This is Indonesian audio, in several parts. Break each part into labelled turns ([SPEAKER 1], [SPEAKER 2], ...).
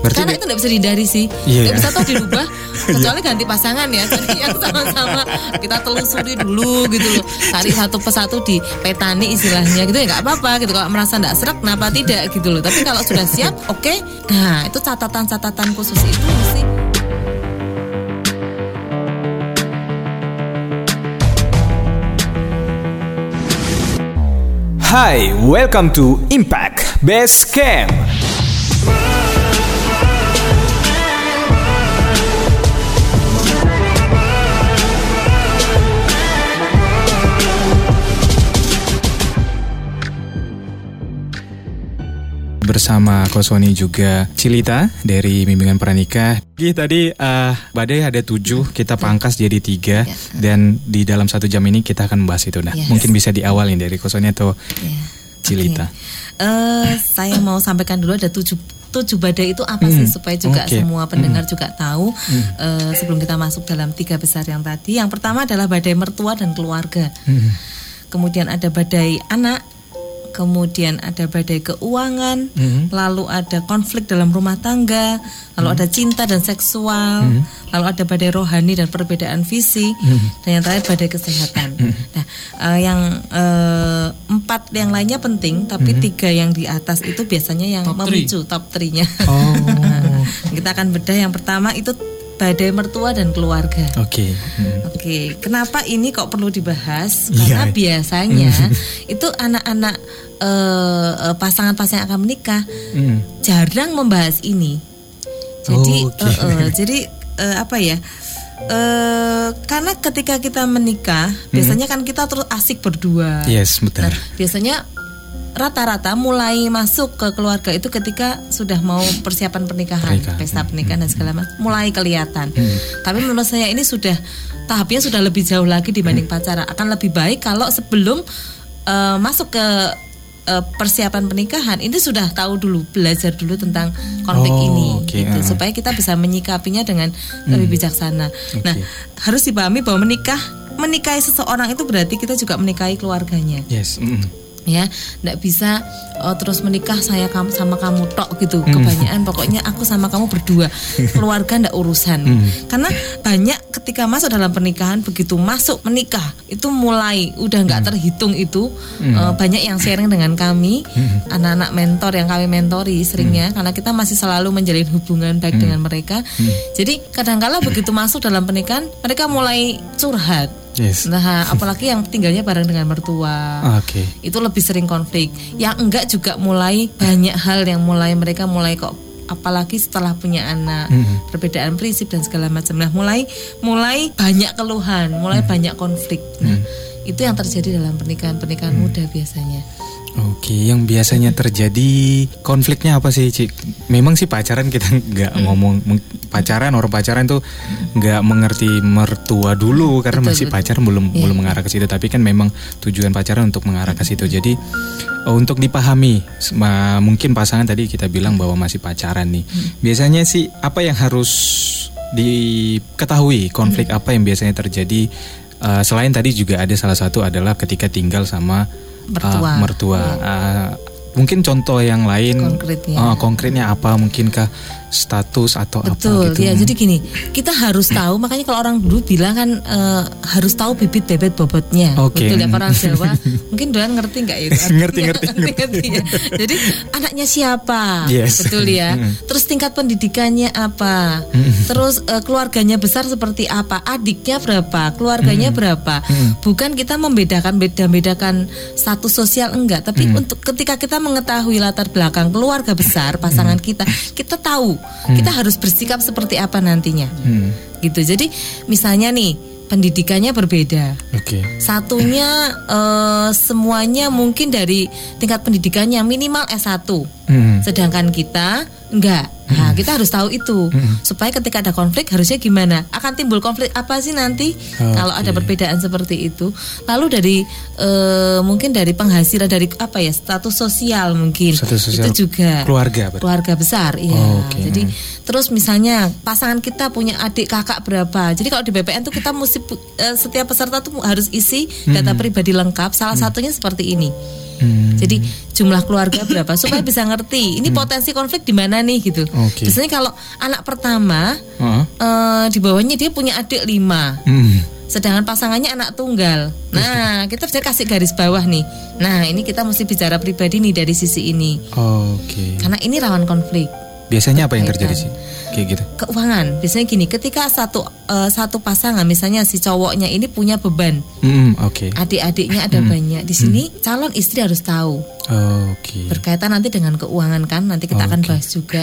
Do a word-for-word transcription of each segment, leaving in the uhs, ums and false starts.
[SPEAKER 1] Berarti
[SPEAKER 2] karena
[SPEAKER 1] be-
[SPEAKER 2] itu nggak bisa dihindari sih,
[SPEAKER 1] Iya.
[SPEAKER 2] nggak bisa toh dirubah kecuali ganti pasangan ya. Jadi yang sama-sama kita telusuri dulu gitu loh, cari satu persatu di petani istilahnya gitu ya, nggak apa-apa gitu. Kalau merasa nggak serak, kenapa tidak gitu loh. Tapi kalau sudah siap, oke, okay, nah itu catatan-catatan khusus itu mesti.
[SPEAKER 1] Hai, welcome to Impact Base Camp. Bersama Koswani juga Cilita dari Bimbingan Pranikah. Jadi tadi uh, Badai ada tujuh, kita pangkas jadi tiga, ya. Dan di dalam satu jam ini kita akan membahas itu. Nah, yes. Mungkin bisa diawalin dari Koswani atau ya. Cilita.
[SPEAKER 2] Okay. Uh, saya mau sampaikan dulu ada tujuh tujuh badai itu apa sih, hmm. supaya juga okay. semua pendengar hmm. juga tahu hmm. uh, sebelum kita masuk dalam tiga besar yang tadi. Yang pertama adalah badai mertua dan keluarga. Hmm. Kemudian ada badai anak. Kemudian ada badai keuangan, mm-hmm. lalu ada konflik dalam rumah tangga, lalu mm-hmm. ada cinta dan seksual, mm-hmm. lalu ada badai rohani dan perbedaan visi, mm-hmm. dan yang terakhir badai kesehatan. Mm-hmm. Nah, uh, yang uh, empat yang lainnya penting, tapi mm-hmm. tiga yang di atas itu biasanya yang top memicu three. Top tiga-nya. Oh. Kita akan bedah yang pertama itu badai mertua dan keluarga. Oke. Okay. Hmm. Oke. Okay. Kenapa ini kok perlu dibahas? Karena yeah. biasanya itu anak-anak uh, pasangan-pasangan yang akan menikah mm. jarang membahas ini. Jadi, oh, okay. uh, uh, jadi uh, apa ya? Uh, karena ketika kita menikah, mm. biasanya kan kita terus asik berdua.
[SPEAKER 1] Yes, betul.
[SPEAKER 2] Nah, biasanya rata-rata mulai masuk ke keluarga itu ketika sudah mau persiapan pernikahan, pernikahan. pesta pernikahan hmm. dan segala macam, mulai kelihatan. Hmm. Tapi menurut saya ini sudah tahapnya sudah lebih jauh lagi dibanding hmm. pacaran. Akan lebih baik kalau sebelum uh, masuk ke uh, persiapan pernikahan ini sudah tahu dulu, belajar dulu tentang konflik oh, ini, okay. gitu, uh. supaya kita bisa menyikapinya dengan hmm. lebih bijaksana. Okay. Nah, harus dipahami bahwa menikah, menikahi seseorang itu berarti kita juga menikahi keluarganya. Yes. Mm. Ya, nggak bisa oh, terus menikah saya kamu sama kamu tok gitu. Mm. Kebanyakan pokoknya aku sama kamu berdua, keluarga nggak urusan. Mm. Karena banyak ketika masuk dalam pernikahan, begitu masuk menikah itu mulai udah nggak mm. terhitung itu. Mm. Uh, banyak yang sharing dengan kami, mm. anak-anak mentor yang kami mentori seringnya, mm. karena kita masih selalu menjalin hubungan baik mm. dengan mereka. Mm. Jadi kadang-kala begitu masuk dalam pernikahan, mereka mulai curhat. Yes. Nah, apalagi yang tinggalnya bareng dengan mertua, okay. itu lebih sering konflik. Yang enggak juga mulai banyak hal yang mulai mereka mulai kok, apalagi setelah punya anak, mm-hmm. perbedaan prinsip dan segala macam. Nah, mulai mulai banyak keluhan, mulai mm-hmm. banyak konflik. Nah, mm-hmm. itu yang terjadi dalam pernikahan-pernikahan mm-hmm. muda biasanya.
[SPEAKER 1] Oke, yang biasanya terjadi konfliknya apa sih, Cik? Memang sih pacaran kita nggak hmm. ngomong pacaran, orang pacaran tuh nggak mengerti mertua dulu karena betul, masih betul. pacaran belum yeah. belum mengarah ke situ. Tapi kan memang tujuan pacaran untuk mengarah ke situ. Jadi untuk dipahami, mungkin pasangan tadi kita bilang bahwa masih pacaran nih. Hmm. Biasanya sih apa yang harus diketahui, konflik hmm. apa yang biasanya terjadi? Uh, selain tadi juga ada salah satu adalah ketika tinggal sama mertua, uh, mertua. Ya. Uh, mungkin contoh yang lain konkretnya, uh, konkretnya apa, mungkinkah status atau
[SPEAKER 2] betul,
[SPEAKER 1] apa gitu?
[SPEAKER 2] Ya, jadi gini, kita harus tahu. Makanya kalau orang dulu bilang kan uh, harus tahu bibit bebet bobotnya. Okay. Betul ya, orang Jawa. Mungkin doan ngerti nggak ya?
[SPEAKER 1] ngerti, ngerti, ngerti,
[SPEAKER 2] ngerti ya. Jadi anaknya siapa? Yes. Betul ya. Terus tingkat pendidikannya apa? Terus uh, keluarganya besar seperti apa? Adiknya berapa? Keluarganya berapa? Bukan kita membedakan beda-bedakan status sosial, enggak. Tapi untuk ketika kita mengetahui latar belakang keluarga besar pasangan kita, kita tahu Hmm. kita harus bersikap seperti apa nantinya, hmm. gitu. Jadi misalnya nih pendidikannya berbeda, okay. satunya uh, semuanya mungkin dari tingkat pendidikannya minimal S satu, hmm. sedangkan kita enggak. Nah, kita harus tahu itu hmm. supaya ketika ada konflik harusnya gimana, akan timbul konflik apa sih nanti okay. kalau ada perbedaan seperti itu. Lalu dari uh, mungkin dari penghasilan, dari apa ya, status sosial mungkin status sosial itu juga
[SPEAKER 1] keluarga berarti.
[SPEAKER 2] keluarga besar ya. Oh, okay. Jadi terus misalnya pasangan kita punya adik kakak berapa. Jadi kalau di B P N tuh kita mesti uh, setiap peserta tuh harus isi data hmm. pribadi lengkap. Salah hmm. satunya seperti ini. Hmm. Jadi jumlah keluarga berapa supaya bisa ngerti ngerti ini hmm. potensi konflik di mana nih gitu. Okay. Biasanya kalau anak pertama uh-huh. uh, di bawahnya dia punya adik lima. Hmm. Sedangkan pasangannya anak tunggal. Nah, kita bisa kasih garis bawah nih. Nah, ini kita mesti bicara pribadi nih dari sisi ini.
[SPEAKER 1] Oke. Okay.
[SPEAKER 2] Karena ini rawan konflik.
[SPEAKER 1] Biasanya apa yang terjadi sih? Kayak gitu.
[SPEAKER 2] Keuangan. Biasanya gini, ketika satu uh, satu pasangan misalnya si cowoknya ini punya beban.
[SPEAKER 1] Mm, oke. Okay.
[SPEAKER 2] Adik-adiknya ada mm. banyak. Di sini mm. calon istri harus tahu.
[SPEAKER 1] Oh, oke. Okay.
[SPEAKER 2] Berkaitan nanti dengan keuangan kan, nanti kita oh, akan okay. bahas juga.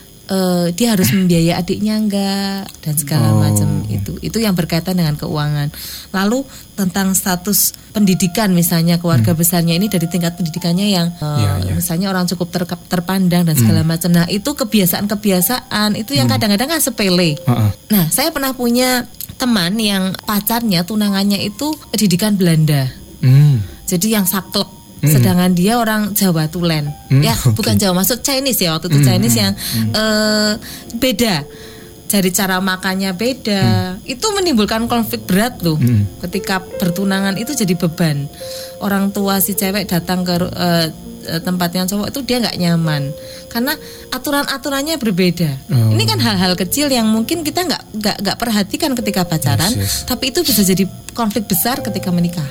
[SPEAKER 2] Uh, dia harus membiayai adiknya enggak dan segala oh. macam itu. Itu yang berkaitan dengan keuangan. Lalu tentang status pendidikan misalnya keluarga hmm. besarnya ini dari tingkat pendidikannya yang uh, yeah, yeah. misalnya orang cukup ter- terpandang dan segala hmm. macam. Nah, itu kebiasaan-kebiasaan itu yang hmm. kadang-kadang kan sepele. Uh-uh. Nah, saya pernah punya teman yang pacarnya tunangannya itu pendidikan Belanda. Hmm. Jadi yang saklek. Mm. Sedangkan dia orang Jawa Tulen, mm, ya bukan okay. Jawa, maksud Chinese ya waktu itu mm, Chinese mm, yang mm. Uh, beda, dari cara makannya beda, mm. itu menimbulkan konflik berat loh. Mm. Ketika bertunangan itu jadi beban. Orang tua si cewek datang ke uh, tempat yang cowok itu dia nggak nyaman karena aturan-aturannya berbeda. Oh. Ini kan hal-hal kecil yang mungkin kita nggak nggak nggak perhatikan ketika pacaran, yes, yes. tapi itu bisa jadi konflik besar ketika menikah.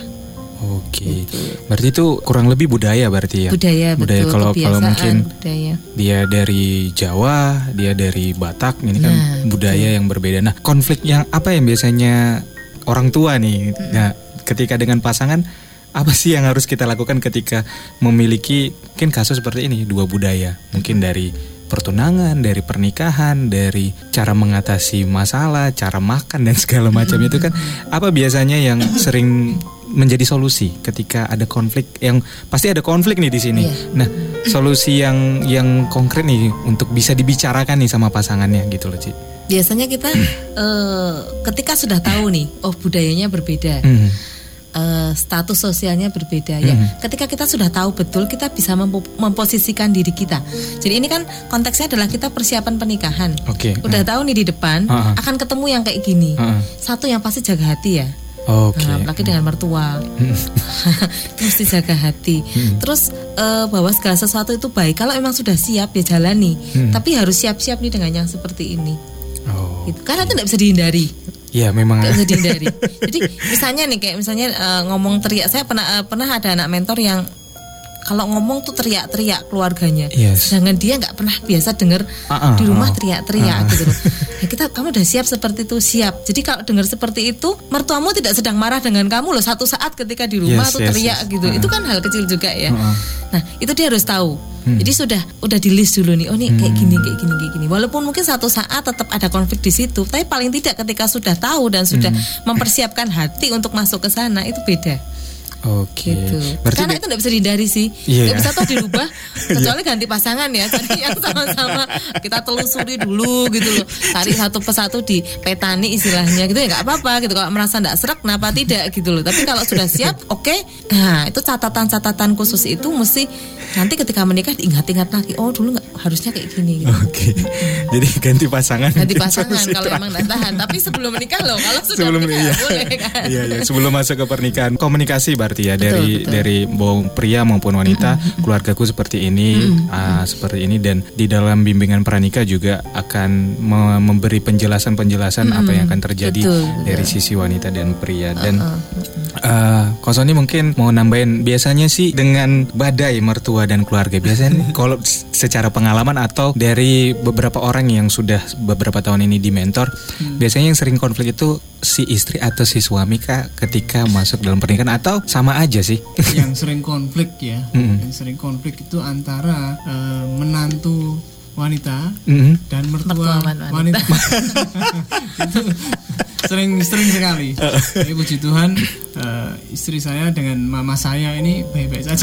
[SPEAKER 1] Oke, gitu. Berarti itu kurang lebih budaya berarti ya?
[SPEAKER 2] Budaya,
[SPEAKER 1] budaya
[SPEAKER 2] betul.
[SPEAKER 1] Kalau kalau mungkin
[SPEAKER 2] budaya.
[SPEAKER 1] Dia dari Jawa, dia dari Batak, ini kan nah, budaya betul. Yang berbeda. Nah, konflik yang apa yang biasanya orang tua nih? Hmm. Nah, ketika dengan pasangan, apa sih yang harus kita lakukan ketika memiliki mungkin kasus seperti ini, dua budaya, mungkin dari pertunangan, dari pernikahan, dari cara mengatasi masalah, cara makan dan segala macam hmm. itu kan apa biasanya yang sering menjadi solusi ketika ada konflik yang pasti ada konflik nih di sini. Yeah. Nah, solusi yang yang konkret nih untuk bisa dibicarakan nih sama pasangannya gitu loh, Ci. Biasanya kita hmm. uh, ketika sudah tahu nih, oh budayanya berbeda. Hmm. Uh, status sosialnya berbeda ya. Mm-hmm. Ketika kita sudah tahu betul, kita bisa mempo- memposisikan diri kita. Jadi ini kan konteksnya adalah kita persiapan pernikahan. Okay. Udah uh-huh. tahu nih di depan uh-huh. akan ketemu yang kayak gini. Uh-huh. Satu yang pasti jaga hati ya. Okay. Nah, apalagi dengan mertua. Itu mesti jaga hati. Hmm. Terus uh, bahwa segala sesuatu itu baik. Kalau memang sudah siap ya jalani. Hmm. Tapi harus siap-siap nih dengan yang seperti ini. Oh, gitu. Karena itu tidak bisa dihindari. Ya memang nggak bisa dihindari. Jadi misalnya nih kayak misalnya uh, ngomong teriak, saya pernah uh, pernah ada anak mentor yang kalau ngomong tuh teriak-teriak keluarganya, yes. sedangkan dia nggak pernah biasa dengar uh-uh, di rumah teriak-teriak uh-uh. gitu loh. Ya kita, kamu udah siap seperti itu, siap. Jadi kalau dengar seperti itu, mertuamu tidak sedang marah dengan kamu loh. Satu saat ketika di rumah yes, tuh yes, teriak yes. gitu, uh-uh. itu kan hal kecil juga ya. Uh-uh. Nah itu dia harus tahu. Hmm. Jadi sudah udah di list dulu nih. Oh nih kayak gini, kayak gini, kayak gini. Walaupun mungkin satu saat tetap ada konflik di situ, tapi paling tidak ketika sudah tahu dan sudah hmm. mempersiapkan hati untuk masuk ke sana itu beda. Oke. Gitu. Karena itu nggak bisa dihindari sih. Nggak yeah. bisa toh dirubah. Kecuali ganti pasangan ya. Cari yang sama-sama kita telusuri dulu gitu loh. Cari satu persatu di petani istilahnya gitu ya nggak apa-apa gitu. Kalau merasa nggak serak, kenapa tidak gitu loh. Tapi kalau sudah siap, oke. Okay. Nah itu catatan-catatan khusus itu mesti nanti ketika menikah diingat-ingat lagi. Oh dulu nggak harusnya kayak gini. Gitu. Oke. Okay. Jadi ganti pasangan. Ganti pasangan kalau emang nggak tahan. Tapi sebelum menikah loh. Kalau sudah sebelum menikah iya. boleh kan. Iya iya. Sebelum masuk ke pernikahan, komunikasi berarti ya betul, dari betul. dari baik pria maupun wanita, mm-hmm. keluargaku seperti ini, mm-hmm. uh, seperti ini dan di dalam bimbingan pranikah juga akan me- memberi penjelasan-penjelasan mm-hmm. apa yang akan terjadi betul, dari betul. sisi wanita dan pria dan uh-uh. uh, Ko Sony mungkin mau nambahin biasanya sih dengan badai mertua dan keluarga biasanya kalau secara pengalaman atau dari beberapa orang yang sudah beberapa tahun ini di mentor, mm. biasanya yang sering konflik itu si istri atau si suami kah ketika masuk dalam pernikahan atau sama aja sih?
[SPEAKER 3] Yang sering konflik ya, mm-hmm. yang sering konflik itu antara uh, menantu wanita mm-hmm. dan mertua, mertua wanita. Itu sering sering sekali. Tapi puji Tuhan uh, istri saya dengan mama saya ini baik-baik saja.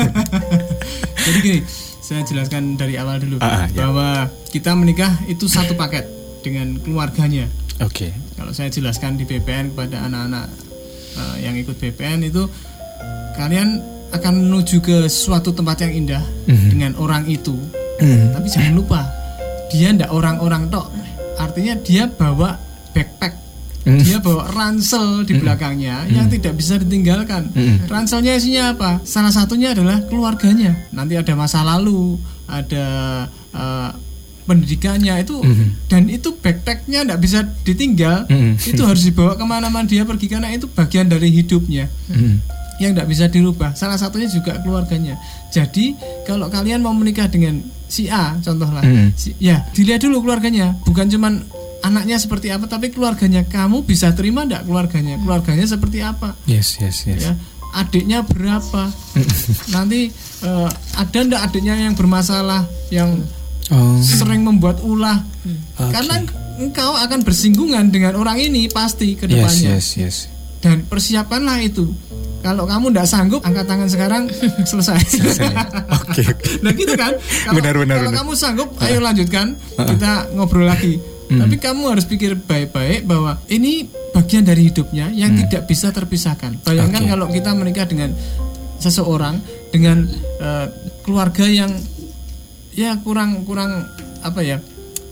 [SPEAKER 3] Jadi gini, saya jelaskan dari awal dulu uh, bahwa ya. kita menikah itu satu paket dengan keluarganya. Oke. Okay. Kalau saya jelaskan di B P N kepada anak-anak uh, yang ikut B P N itu, kalian akan menuju ke suatu tempat yang indah mm-hmm. dengan orang itu. Mm-hmm. Tapi jangan lupa, dia ndak orang-orang tok. Artinya dia bawa backpack mm. dia bawa ransel di belakangnya mm. yang tidak bisa ditinggalkan. Mm. Ranselnya isinya apa? Salah satunya adalah keluarganya. Nanti ada masa lalu, ada uh, pendidikannya itu, mm. dan itu backpacknya tidak bisa ditinggal. Mm. Itu harus dibawa kemana-mana dia pergi karena itu bagian dari hidupnya. Mm. Yang tidak bisa dirubah. Salah satunya juga keluarganya. Jadi kalau kalian mau menikah dengan si A, contohlah, mm. si, ya dilihat dulu keluarganya. Bukan cuman anaknya seperti apa, tapi keluarganya. Kamu bisa terima tidak keluarganya? Keluarganya seperti apa?
[SPEAKER 1] Yes, yes, yes.
[SPEAKER 3] Ya, adiknya berapa? Nanti uh, ada ndak adiknya yang bermasalah, yang oh. sering membuat ulah? Okay. Karena engkau akan bersinggungan dengan orang ini pasti ke depannya.
[SPEAKER 1] Yes, yes, yes.
[SPEAKER 3] Dan persiapanlah itu. Kalau kamu tidak sanggup, angkat tangan sekarang, selesai. Selesai. Oke. Okay. Nah gitu kan. Kalau, benar, benar, kalau benar. kamu sanggup, ayo lanjutkan. Uh-uh. Kita ngobrol lagi. Hmm. Tapi kamu harus pikir baik-baik bahwa ini bagian dari hidupnya yang hmm. tidak bisa terpisahkan. Bayangkan okay. kalau kita menikah dengan seseorang dengan uh, keluarga yang ya kurang kurang apa ya,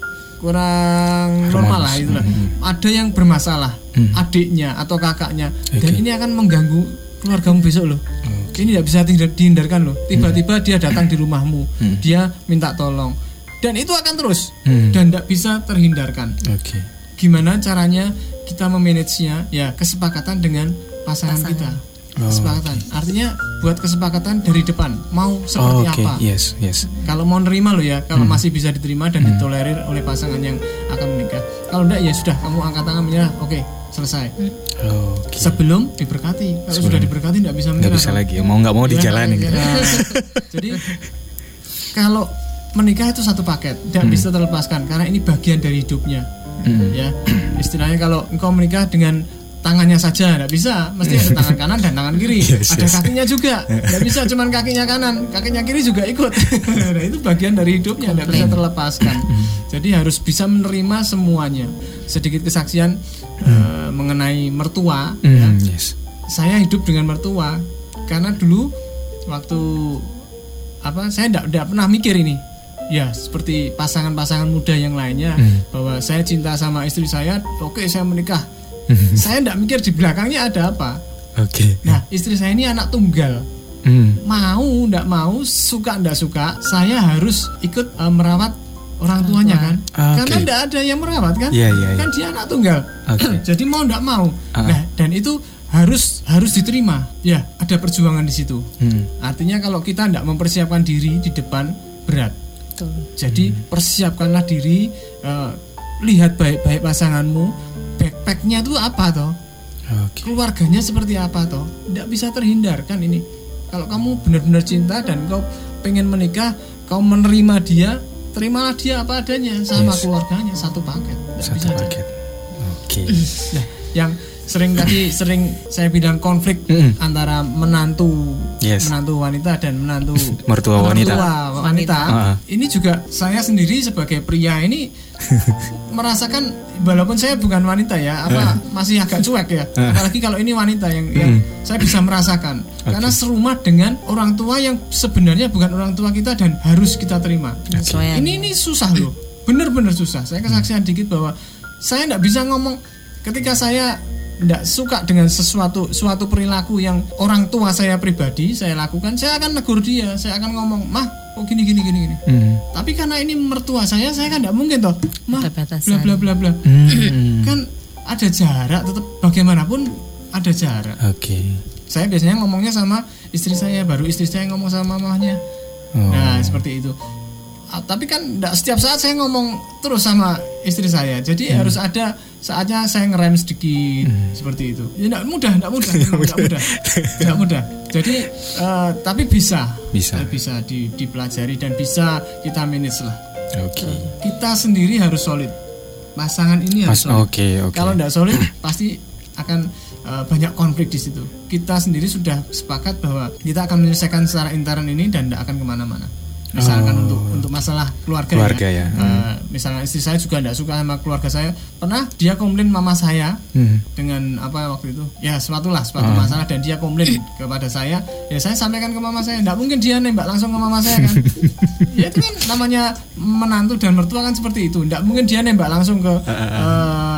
[SPEAKER 3] kurang Harmonis. normal lah itulah. Hmm. Ada yang bermasalah, hmm. adiknya atau kakaknya, okay. dan ini akan mengganggu keluargamu besok loh. Okay. Ini tidak bisa dihindarkan loh. Tiba-tiba hmm. dia datang di rumahmu, hmm. dia minta tolong, dan itu akan terus hmm. dan tidak bisa terhindarkan. Okay. Gimana caranya kita memanagenya? Ya kesepakatan dengan pasangan, pasangan. kita. Oh, kesepakatan. Okay. Artinya buat kesepakatan dari depan. Mau seperti oh, okay. apa? Yes, yes. Kalau mau nerima loh ya, kalau hmm. masih bisa diterima dan hmm. ditolerir oleh pasangan yang akan menikah. Kalau enggak ya sudah, kamu angkat tangan menyerah. Oke. Okay. Selesai. Oh, okay. Sebelum diberkati. Kalau Sebelum. sudah diberkati tidak bisa menikah.
[SPEAKER 1] Tidak bisa lagi. Mau nggak mau ya, dijalani. Ya.
[SPEAKER 3] Jadi kalau menikah itu satu paket, tidak hmm. bisa terlepaskan karena ini bagian dari hidupnya. Hmm. Ya, istilahnya kalau engkau menikah dengan tangannya saja tidak bisa, mesti ada tangan kanan dan tangan kiri. Yes, ada yes. kakinya juga, tidak bisa cuman kakinya kanan, kakinya kiri juga ikut. Nah, itu bagian dari hidupnya, tidak bisa terlepaskan. Jadi harus bisa menerima semuanya. Sedikit kesaksian hmm. uh, mengenai mertua. Mm, ya. yes. Saya hidup dengan mertua karena dulu waktu apa saya tidak pernah mikir ini. Ya seperti pasangan-pasangan muda yang lainnya mm. bahwa saya cinta sama istri saya, oke okay, saya menikah. Saya tidak mikir di belakangnya ada apa. Oke. Okay. Nah istri saya ini anak tunggal. Mm. Mau tidak mau, suka tidak suka, saya harus ikut uh, merawat orang tuanya kan, okay. karena tidak ada yang merawat kan, yeah, yeah, yeah. kan dia anak tunggal, okay. jadi mau tidak mau, uh-huh. nah dan itu harus harus diterima, ya ada perjuangan di situ. Hmm. Artinya kalau kita tidak mempersiapkan diri di depan berat, Betul. jadi hmm. persiapkanlah diri, uh, lihat baik-baik pasanganmu, backpacknya itu apa toh, okay. keluarganya seperti apa toh, tidak bisa terhindar kan ini. Kalau kamu benar-benar cinta dan kau pengen menikah, kau menerima dia. Terimalah dia apa adanya sama yes. keluarganya satu paket. Satu bisa paket. Oke. Okay. Nah, yang sering tadi sering saya bilang konflik mm. antara menantu yes. menantu wanita dan menantu
[SPEAKER 1] mertua wanita.
[SPEAKER 3] Mertua wanita. Uh-huh. Ini juga saya sendiri sebagai pria ini merasakan, walaupun saya bukan wanita ya, apa uh. masih agak cuek ya. Uh. Apalagi kalau ini wanita yang, mm. yang saya bisa merasakan. Okay. Karena serumah dengan orang tua yang sebenarnya bukan orang tua kita dan harus kita terima. Okay. Ini ini susah loh. Benar-benar susah. Saya kesaksian mm. dikit bahwa saya tidak bisa ngomong ketika saya tidak suka dengan sesuatu suatu perilaku yang orang tua saya pribadi saya lakukan, saya akan negur dia, saya akan ngomong, mah kok gini gini gini gini. Hmm. Tapi karena ini mertua saya, saya kan tidak mungkin toh, mah bla bla bla bla. Hmm. Kan ada jarak, tetap bagaimanapun ada jarak. Oke. Okay. Saya biasanya ngomongnya sama istri saya, baru istri saya ngomong sama mamahnya. Oh. Nah seperti itu. Tapi kan tidak setiap saat saya ngomong terus sama istri saya, jadi hmm. harus ada saatnya saya ngerem sedikit hmm. seperti itu. Ya tidak mudah, tidak mudah, tidak mudah, tidak mudah. Jadi uh, tapi bisa, bisa, bisa di, dipelajari dan bisa kita manage lah. Oke. Okay. Kita sendiri harus solid, pasangan ini harus Pas, solid. Okay, okay. Kalau tidak solid pasti akan uh, banyak konflik di situ. Kita sendiri sudah sepakat bahwa kita akan menyelesaikan secara intern ini dan tidak akan kemana-mana. Misalkan oh. untuk untuk masalah keluarga, keluarga ya, ya. Hmm. Uh, misalnya istri saya juga tidak suka sama keluarga saya, pernah dia komplain mama saya hmm. dengan apa waktu itu ya suatu lah suatu oh. masalah dan dia komplain kepada saya, ya saya sampaikan ke mama saya, tidak mungkin dia nembak langsung ke mama saya kan. Ya itu kan namanya menantu dan mertua kan seperti itu, tidak mungkin dia nembak langsung ke uh,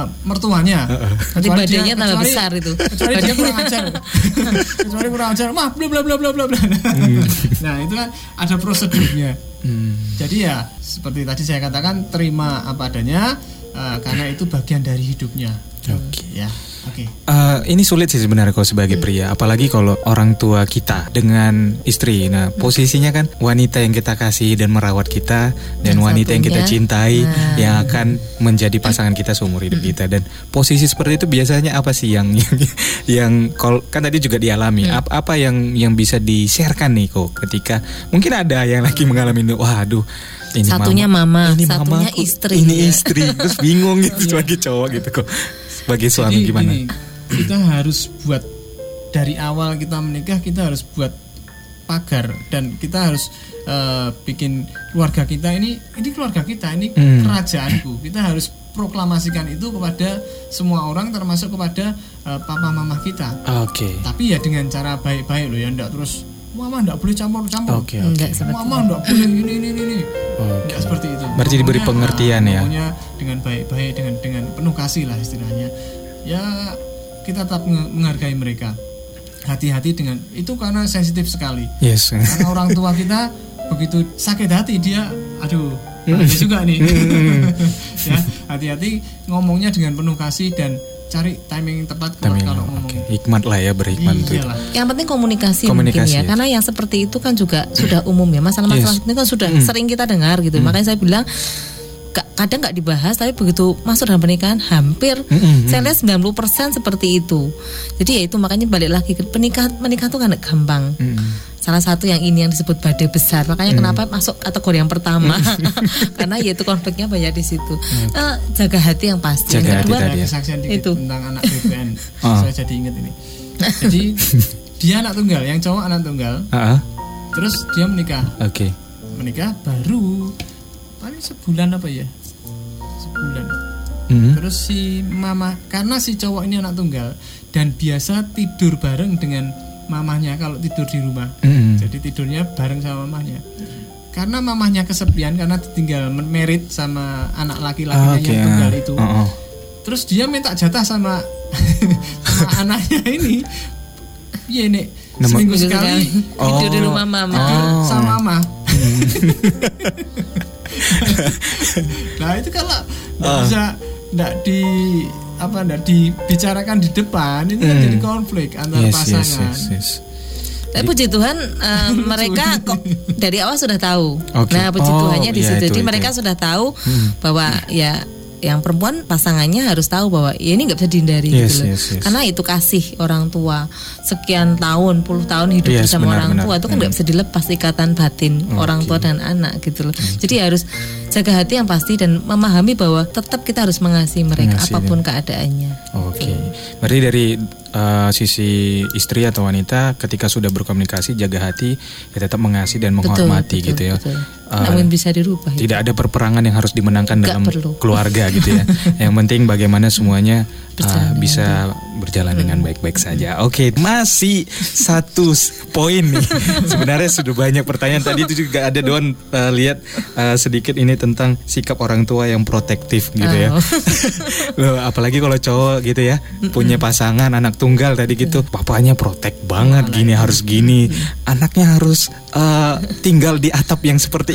[SPEAKER 3] uh, mertuanya.
[SPEAKER 2] Nanti badannya tambah besar itu.
[SPEAKER 3] Kecuali dia kurang ajar. kecuali kurang ajar, mah bla bla bla bla bla bla. Hmm. Nah, itu kan ada prosedurnya. Hmm. Jadi ya seperti tadi saya katakan, terima apa adanya uh, karena itu bagian dari hidupnya. Oke. Okay. Ya. Oke. Okay.
[SPEAKER 1] Uh, ini sulit sih sebenarnya kalau sebagai pria, apalagi kalau orang tua kita dengan istri. Nah, posisinya kan wanita yang kita kasih dan merawat kita, dan yang wanita satunya, yang kita cintai, nah. yang akan menjadi pasangan kita seumur hidup kita. Dan posisi seperti itu biasanya apa sih yang yang, yang kalau kan tadi juga dialami? Hmm. Apa, apa yang yang bisa di-sharekan nih kok ketika mungkin ada yang lagi mengalami ini, waduh. Ini
[SPEAKER 2] satunya mama, mama
[SPEAKER 1] ini
[SPEAKER 2] satunya
[SPEAKER 1] mamaku,
[SPEAKER 2] istri.
[SPEAKER 1] Ini ya. Istri, terus bingung gitu sebagai cowok gitu kok. Sebagai suami. Jadi, gimana?
[SPEAKER 3] Gini, kita harus buat dari awal kita menikah, kita harus buat pagar dan kita harus uh, bikin keluarga kita ini ini keluarga kita, ini hmm. kerajaanku. Kita harus proklamasikan itu kepada semua orang, termasuk kepada uh, papa mama kita.
[SPEAKER 1] Oke. Okay.
[SPEAKER 3] Tapi ya dengan cara baik-baik loh ya, enggak terus mama enggak boleh campur-campur.
[SPEAKER 1] Oke. Okay, okay.
[SPEAKER 3] Mama enggak boleh ini ini ini.
[SPEAKER 1] Okay.
[SPEAKER 3] Enggak seperti itu.
[SPEAKER 1] Berarti diberi pengertian nah, ya.
[SPEAKER 3] Pokoknya dengan baik-baik, dengan dengan penuh kasih lah istilahnya. Ya kita tetap menghargai mereka. Hati-hati dengan itu karena sensitif sekali.
[SPEAKER 1] Yes.
[SPEAKER 3] Karena orang tua kita begitu sakit hati dia, aduh, bahaya juga nih. Ya, hati-hati ngomongnya dengan penuh kasih dan cari timing yang tepat kalau, timing, kalau ngomong.
[SPEAKER 1] Okay. Hikmat lah ya, berhikmat itu.
[SPEAKER 2] Yang penting komunikasi,
[SPEAKER 1] komunikasi
[SPEAKER 2] mungkin ya.
[SPEAKER 1] Yes.
[SPEAKER 2] Karena yang seperti itu kan juga sudah umum ya. Masalah-masalah yes. ini kan sudah mm. sering kita dengar gitu. Mm. Makanya saya bilang kadang nggak dibahas, tapi begitu masuk dalam pernikahan hampir mm-hmm. saya lihat sembilan puluh persen seperti itu. Jadi ya itu makanya balik lagi ke pernikahan menikah itu kan gampang. Mm-hmm. Salah satu yang ini yang disebut badai besar. Makanya mm. kenapa masuk kategori yang pertama? Karena yaitu konfliknya banyak di situ. Mm. Uh, jaga hati yang pasti.
[SPEAKER 1] Jaga
[SPEAKER 2] yang kedua
[SPEAKER 1] hati ya.
[SPEAKER 3] Kesaksian dikit itu tentang anak B P N. oh. Saya jadi ingat ini. Jadi dia anak tunggal, yang cowok anak tunggal. Uh-huh. Terus dia menikah.
[SPEAKER 1] Oke. Okay.
[SPEAKER 3] Menikah baru paling sebulan apa ya? Sebulan. Mm-hmm. Terus si mama, karena si cowok ini anak tunggal dan biasa tidur bareng dengan mamahnya kalau tidur di rumah. Mm-hmm. Jadi tidurnya bareng sama mamahnya. Karena mamahnya kesepian karena ditinggal merit sama anak laki-lakinya oh, okay. yang tunggal itu. Uh-uh. Terus dia minta jatah sama, sama anaknya ini. Iya nek seminggu sekali
[SPEAKER 2] oh. tidur di rumah mama.
[SPEAKER 3] Tidur oh. sama mama. Nah itu kalau nggak uh. bisa nggak di apa nggak dibicarakan di depan ini kan mm. jadi konflik antar
[SPEAKER 1] yes,
[SPEAKER 3] pasangan.
[SPEAKER 1] Yes, yes, yes.
[SPEAKER 2] Tapi puji Tuhan uh, mereka kok dari awal sudah tahu. Okay. Nah puji oh, Tuhannya di situ. Ya, jadi itu. Mereka sudah tahu hmm. bahwa ya yang perempuan pasangannya harus tahu bahwa ya ini nggak bisa dihindari
[SPEAKER 1] yes,
[SPEAKER 2] gitu loh. Yes, yes. Karena itu kasih orang tua sekian tahun, puluh tahun hidup yes, bersama benar, orang benar. tua itu kan nggak hmm. bisa dilepas ikatan batin okay. orang tua dan anak gitu loh. Okay. Jadi harus jaga hati yang pasti dan memahami bahwa tetap kita harus mengasihi mereka mengasihi apapun dia. Keadaannya.
[SPEAKER 1] Oke. Okay. Berarti dari uh, sisi istri atau wanita ketika sudah berkomunikasi jaga hati ya tetap mengasihi dan menghormati betul, gitu ya.
[SPEAKER 2] Betul. Uh, namun bisa dirubah.
[SPEAKER 1] Tidak itu. Ada perperangan yang harus dimenangkan Gak dalam perlu. Keluarga gitu ya. Yang penting bagaimana semuanya uh, bisa berjalan hmm. dengan baik-baik saja. Oke, okay. Masih satu poin nih. Sebenarnya sudah banyak pertanyaan tadi itu juga ada Don uh, lihat uh, sedikit ini tentang sikap orang tua yang protektif gitu ya.
[SPEAKER 2] Oh.
[SPEAKER 1] Loh, apalagi kalau cowok gitu ya, punya pasangan anak tunggal tadi gitu, papanya protek banget oh, gini harus gini, anaknya harus uh, tinggal di atap yang seperti ini.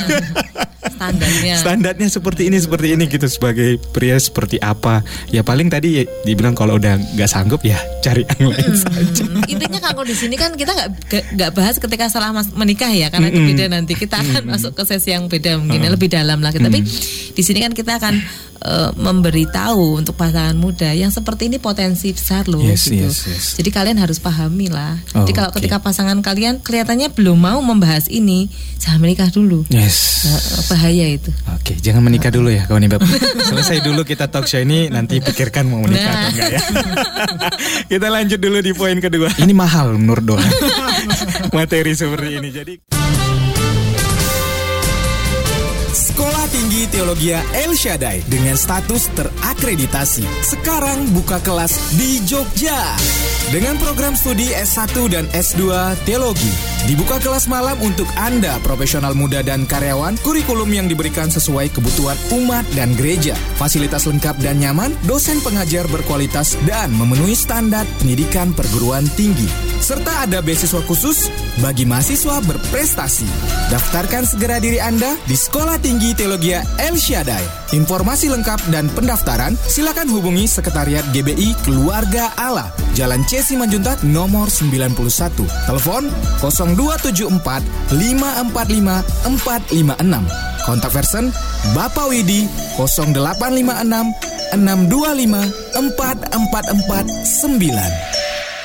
[SPEAKER 2] Standarnya
[SPEAKER 1] standarnya seperti ini seperti ini gitu. Sebagai pria seperti apa ya, paling tadi dibilang kalau udah nggak sanggup ya cari yang lain hmm. saja.
[SPEAKER 2] Intinya kalau di sini kan kita nggak nggak bahas ketika setelah menikah ya, karena mm-hmm. itu beda. Nanti kita akan mm-hmm. masuk ke sesi yang beda mungkin uh-huh. lebih dalam lagi. Mm-hmm. Tapi di sini kan kita akan uh, memberitahu untuk pasangan muda yang seperti ini potensi besar loh
[SPEAKER 1] yes,
[SPEAKER 2] gitu.
[SPEAKER 1] Yes, yes.
[SPEAKER 2] Jadi kalian harus pahami lah.
[SPEAKER 1] Oh,
[SPEAKER 2] Jadi kalau
[SPEAKER 1] okay.
[SPEAKER 2] ketika pasangan kalian kelihatannya belum mau membahas ini, jangan menikah dulu.
[SPEAKER 1] Yes.
[SPEAKER 2] Uh, bahaya itu.
[SPEAKER 1] Oke, okay, jangan menikah dulu ya kawan Ibab. Selesai dulu kita talk show ini, nanti pikirkan mau menikah nah. atau enggak ya. Kita lanjut dulu di poin kedua. Ini mahal menurut Doa. Materi seperti ini. Jadi
[SPEAKER 4] Sekolah Tinggi Teologi El Shaddai dengan status terakreditasi. Sekarang buka kelas di Jogja. Dengan program studi S satu dan S dua Teologi. Dibuka kelas malam untuk Anda profesional muda dan karyawan. Kurikulum yang diberikan sesuai kebutuhan umat dan gereja. Fasilitas lengkap dan nyaman. Dosen pengajar berkualitas dan memenuhi standar pendidikan perguruan tinggi. Serta ada beasiswa khusus bagi mahasiswa berprestasi. Daftarkan segera diri Anda di Sekolah Tinggi Teologi El Shaddai. Informasi lengkap dan pendaftaran silakan hubungi Sekretariat G B I Keluarga Allah, Jalan C Simanjuntak nomor sembilan puluh satu. Telepon nol dua tujuh empat lima empat lima empat lima enam. Kontak person Bapak Widi nol delapan lima enam enam dua lima empat empat empat sembilan.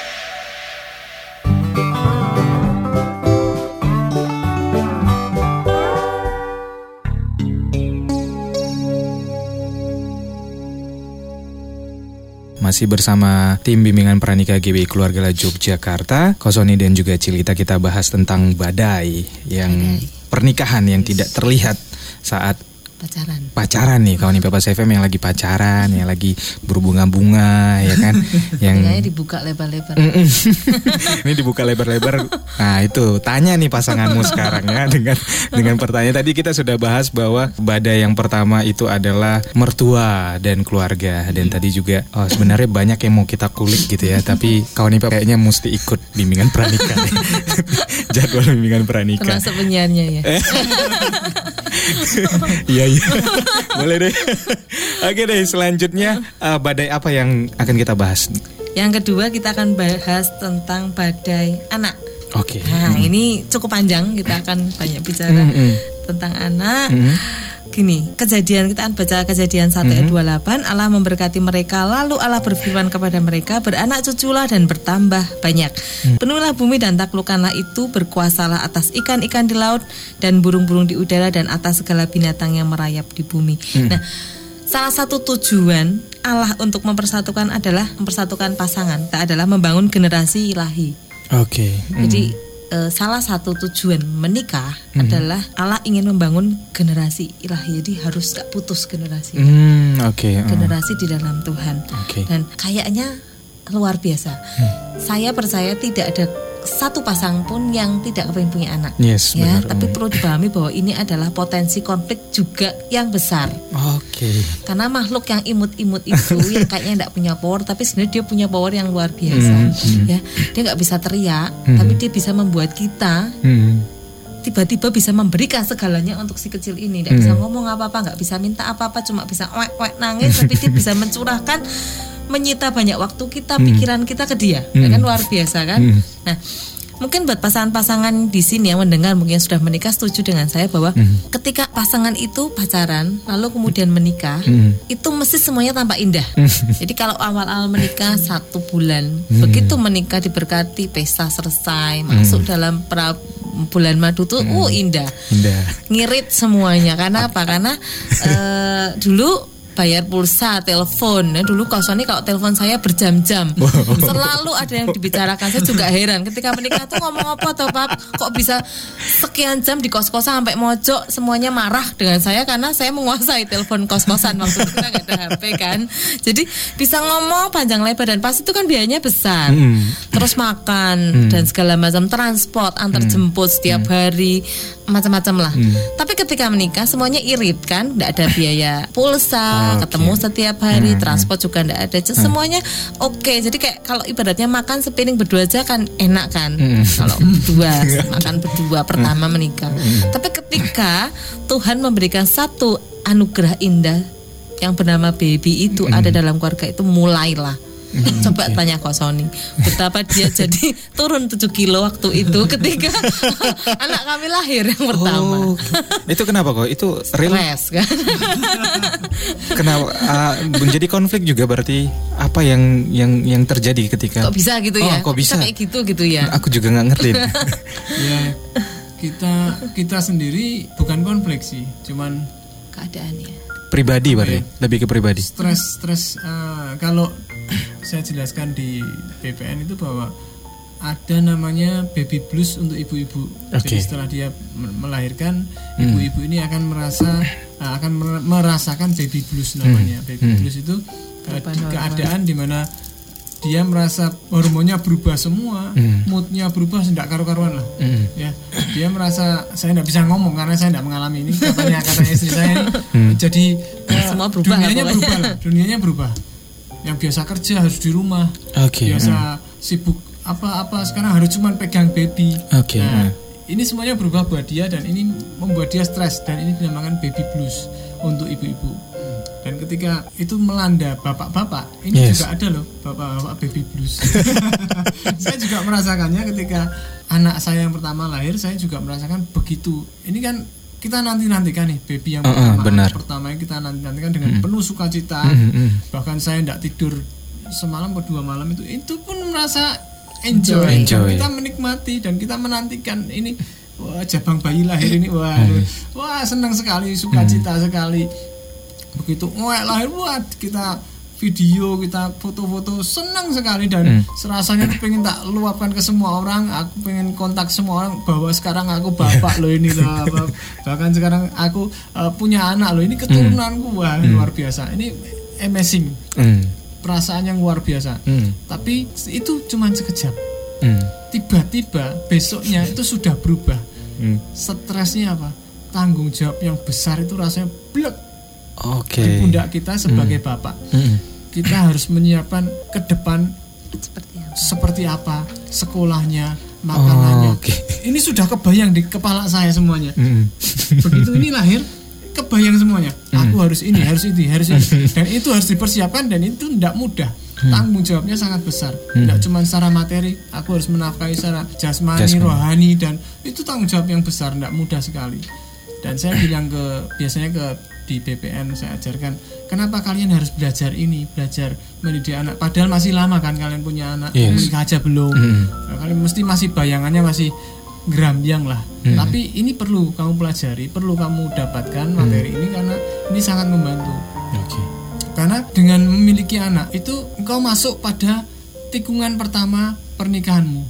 [SPEAKER 1] Masih bersama tim bimbingan pranikah G B I Keluarga Allah Yogyakarta, Kosoni dan juga Cilita, kita bahas tentang badai yang badai. Pernikahan yang tidak terlihat saat
[SPEAKER 2] pacaran.
[SPEAKER 1] Pacaran nih kawan P P S F M yang lagi pacaran, yang lagi berbunga-bunga ya kan. Yang
[SPEAKER 2] kayaknya dibuka lebar-lebar.
[SPEAKER 1] Ini dibuka lebar-lebar. Nah, itu tanya nih pasanganmu sekarang ya dengan dengan pertanyaan tadi kita sudah bahas bahwa badai yang pertama itu adalah mertua dan keluarga, dan tadi juga oh sebenarnya banyak yang mau kita kulik gitu ya, tapi kawan P P kayaknya mesti ikut bimbingan pranikah. Jadwal bimbingan pranikah.
[SPEAKER 2] Termasuk penyiarnya ya.
[SPEAKER 1] Iya iya, boleh deh. Oke deh, selanjutnya uh, badai apa yang akan kita bahas?
[SPEAKER 2] Yang kedua kita akan bahas tentang badai anak.
[SPEAKER 1] Oke.
[SPEAKER 2] Nah mm. ini cukup panjang, kita akan banyak bicara mm-hmm. tentang anak. Mm-hmm. Gini, kejadian kita akan baca kejadian satu ayat dua puluh delapan. Allah memberkati mereka, lalu Allah berfirman kepada mereka, beranak cuculah dan bertambah banyak. Mm. Penuhilah bumi dan taklukkanlah itu, berkuasalah atas ikan-ikan di laut dan burung-burung di udara dan atas segala binatang yang merayap di bumi. Mm. Nah, salah satu tujuan Allah untuk mempersatukan adalah mempersatukan pasangan, tak adalah membangun generasi ilahi.
[SPEAKER 1] Oke. Okay. Mm.
[SPEAKER 2] Jadi Uh, salah satu tujuan menikah mm-hmm. adalah Allah ingin membangun generasi ilahi, jadi harus gak putus generasi.
[SPEAKER 1] Mm, okay. uh.
[SPEAKER 2] Generasi di dalam Tuhan.
[SPEAKER 1] Okay.
[SPEAKER 2] Dan kayaknya luar biasa. Mm. Saya percaya tidak ada satu pasang pun yang tidak kepengen punya anak.
[SPEAKER 1] Yes,
[SPEAKER 2] ya,
[SPEAKER 1] benar.
[SPEAKER 2] Tapi perlu dipahami bahwa ini adalah potensi konflik juga yang besar.
[SPEAKER 1] Oke. Okay.
[SPEAKER 2] Karena makhluk yang imut-imut itu yang kayaknya tidak punya power, tapi sebenarnya dia punya power yang luar biasa. Mm-hmm. Ya, dia nggak bisa teriak, mm-hmm. tapi dia bisa membuat kita mm-hmm. tiba-tiba bisa memberikan segalanya untuk si kecil ini. Nggak mm-hmm. bisa ngomong apa-apa, nggak bisa minta apa-apa, cuma bisa wek-wek nangis, tapi dia bisa mencurahkan, menyita banyak waktu kita, pikiran kita ke dia, mm. ya kan luar biasa kan. Mm. Nah, mungkin buat pasangan-pasangan di sini yang mendengar mungkin sudah menikah setuju dengan saya bahwa mm. ketika pasangan itu pacaran lalu kemudian menikah, mm. itu mesti semuanya tampak indah. Mm. Jadi kalau awal-awal menikah satu bulan, mm. begitu menikah diberkati, pesta selesai, masuk mm. dalam pra bulan madu tuh, mm. uh indah, indah, ngirit semuanya. Karena apa? Karena uh, dulu bayar pulsa, telepon. Nah, dulu Kosoni kalau telepon saya berjam-jam. Selalu ada yang dibicarakan. Saya juga heran ketika menikah tuh ngomong apa toh Pak? Kok bisa sekian jam di kos-kosan sampai mojok, semuanya marah dengan saya karena saya menguasai telepon kos-kosan waktu itu, kita nggak ada H P kan. Jadi bisa ngomong panjang lebar dan pas itu kan biayanya besar. Hmm. Terus makan hmm. dan segala macam, transport, antar hmm. jemput setiap hmm. hari, macam-macam lah. Hmm. Tapi ketika menikah semuanya irit kan, nggak ada biaya pulsa, okay. ketemu setiap hari, hmm. transport juga nggak ada, hmm. semuanya oke. Okay. Jadi kayak kalau ibaratnya makan sepiring berdua aja kan enak kan, hmm. kalau berdua makan berdua pertama menikah. Hmm. Tapi ketika Tuhan memberikan satu anugerah indah yang bernama baby itu hmm. ada dalam keluarga itu, mulailah. Hmm, coba okay. tanya Kosoni betapa dia jadi turun tujuh kilo waktu itu ketika anak kami lahir yang pertama. Oh,
[SPEAKER 1] itu kenapa kok? Itu real
[SPEAKER 2] stress kan?
[SPEAKER 1] Kenapa uh, menjadi konflik juga berarti apa yang yang yang terjadi ketika?
[SPEAKER 2] Kok bisa gitu ya?
[SPEAKER 1] Oh, kok bisa?
[SPEAKER 2] bisa kayak gitu gitu ya?
[SPEAKER 1] Aku juga nggak ngerti.
[SPEAKER 3] Ya, kita kita sendiri bukan konflik sih, cuman
[SPEAKER 2] keadaannya.
[SPEAKER 1] Pribadi berarti, ya? Lebih ke pribadi.
[SPEAKER 3] Stres stres uh, kalau saya jelaskan di B P N itu bahwa ada namanya baby blues untuk ibu-ibu.
[SPEAKER 1] Okay.
[SPEAKER 3] Jadi setelah dia melahirkan, hmm. ibu-ibu ini akan merasa akan merasakan baby blues namanya. Hmm. Baby hmm. blues itu uh, di keadaan di mana dia merasa hormonnya berubah semua, hmm. moodnya berubah, tidak karu-karuan lah. Hmm. Ya, dia merasa, saya tidak bisa ngomong karena saya tidak mengalami ini. Katanya katanya istri saya ini, hmm. jadi uh, semua berubah, dunianya lah, berubah lah, dunianya berubah. Yang biasa kerja harus di rumah, okay. biasa hmm. sibuk apa-apa sekarang harus cuma pegang baby.
[SPEAKER 1] Okay.
[SPEAKER 3] Nah, ini semuanya berubah buat dia dan ini membuat dia stres dan ini dinamakan baby blues untuk ibu-ibu. Dan ketika itu melanda bapak-bapak, ini yes. juga ada loh bapak-bapak baby blues. Saya juga merasakannya ketika anak saya yang pertama lahir, saya juga merasakan begitu. Ini kan kita nanti-nantikan nih baby yang
[SPEAKER 1] uh,
[SPEAKER 3] pertama,
[SPEAKER 1] uh,
[SPEAKER 3] anak pertama yang kita nanti-nantikan dengan mm. penuh sukacita. Mm, mm. Bahkan saya tidak tidur semalam atau dua malam itu, itu pun merasa enjoy, enjoy. Kita menikmati dan kita menantikan ini. Wah, jabang bayi lahir ini, wah, hmm. wah senang sekali, sukacita hmm. sekali. Begitu, wah lahir, wah kita video, kita foto-foto, senang sekali dan hmm. serasanya aku pengen tak luapkan ke semua orang. Aku pengen kontak semua orang bahwa sekarang aku bapak loh ini loh, bahkan sekarang aku uh, punya anak loh, ini keturunanku, wah hmm. luar biasa. Ini amazing. Hmm. Perasaan yang luar biasa. hmm. Tapi itu cuma sekejap. hmm. Tiba-tiba besoknya itu sudah berubah. hmm. Stresnya apa? Tanggung jawab yang besar itu rasanya blek
[SPEAKER 1] okay.
[SPEAKER 3] di pundak kita sebagai hmm. bapak. hmm. Kita harus menyiapkan ke depan seperti apa, seperti apa sekolahnya, makanannya. oh, okay. Ini sudah kebayang di kepala saya semuanya. hmm. Begitu ini lahir, kebayang semuanya. Aku hmm. harus ini, harus ini, harus ini. Dan itu harus dipersiapkan dan itu tidak mudah. Hmm. Tanggung jawabnya sangat besar. Hmm. Tidak cuma secara materi, aku harus menafkahi secara jasmani, jasmani, rohani, dan itu tanggung jawab yang besar, tidak mudah sekali. Dan saya bilang ke biasanya ke di B P N saya ajarkan, kenapa kalian harus belajar ini, belajar mendidik anak. Padahal masih lama kan kalian punya anak, yes. menikah aja belum. Hmm. Kalian mesti masih bayangannya masih gerambyang lah. hmm. Tapi ini perlu kamu pelajari, perlu kamu dapatkan materi hmm. ini karena ini sangat membantu.
[SPEAKER 1] Okay.
[SPEAKER 3] Karena dengan memiliki anak itu engkau masuk pada tikungan pertama pernikahanmu.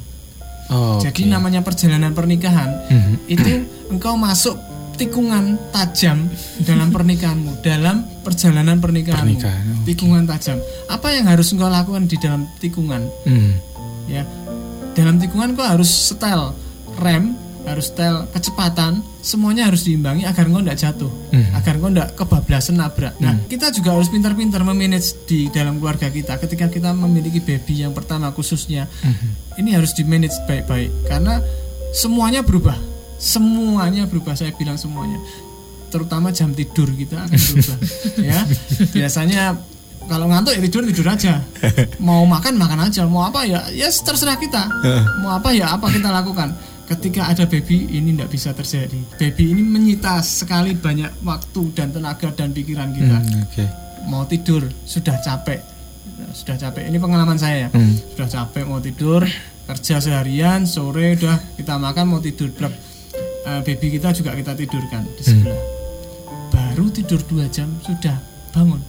[SPEAKER 3] oh, Jadi okay. namanya perjalanan pernikahan hmm. itu engkau masuk tikungan tajam dalam pernikahanmu, dalam perjalanan pernikahanmu. Pernikahan, okay. Tikungan tajam. Apa yang harus engkau lakukan di dalam tikungan? hmm. Ya, dalam tikungan engkau harus setel rem, harus setel kecepatan, semuanya harus diimbangi agar engkau tidak jatuh, hmm. agar engkau tidak kebablasan nabrak. hmm. Nah, kita juga harus pintar-pintar memanage di dalam keluarga kita. Ketika kita memiliki baby yang pertama khususnya, hmm. ini harus di-manage baik-baik karena semuanya berubah, semuanya berubah. Saya bilang semuanya, terutama jam tidur kita akan berubah. Ya, biasanya kalau ngantuk ya tidur tidur aja, mau makan makan aja, mau apa ya ya terserah kita, mau apa ya apa kita lakukan. Ketika ada baby ini tidak bisa terjadi. Baby ini menyita sekali banyak waktu dan tenaga dan pikiran kita.
[SPEAKER 1] hmm, okay.
[SPEAKER 3] Mau tidur sudah capek, sudah capek. Ini pengalaman saya ya. hmm. Sudah capek mau tidur, kerja seharian, sore udah kita makan mau tidur. uh, Baby kita juga kita tidurkan di sebelah. hmm. Baru tidur dua jam sudah bangun.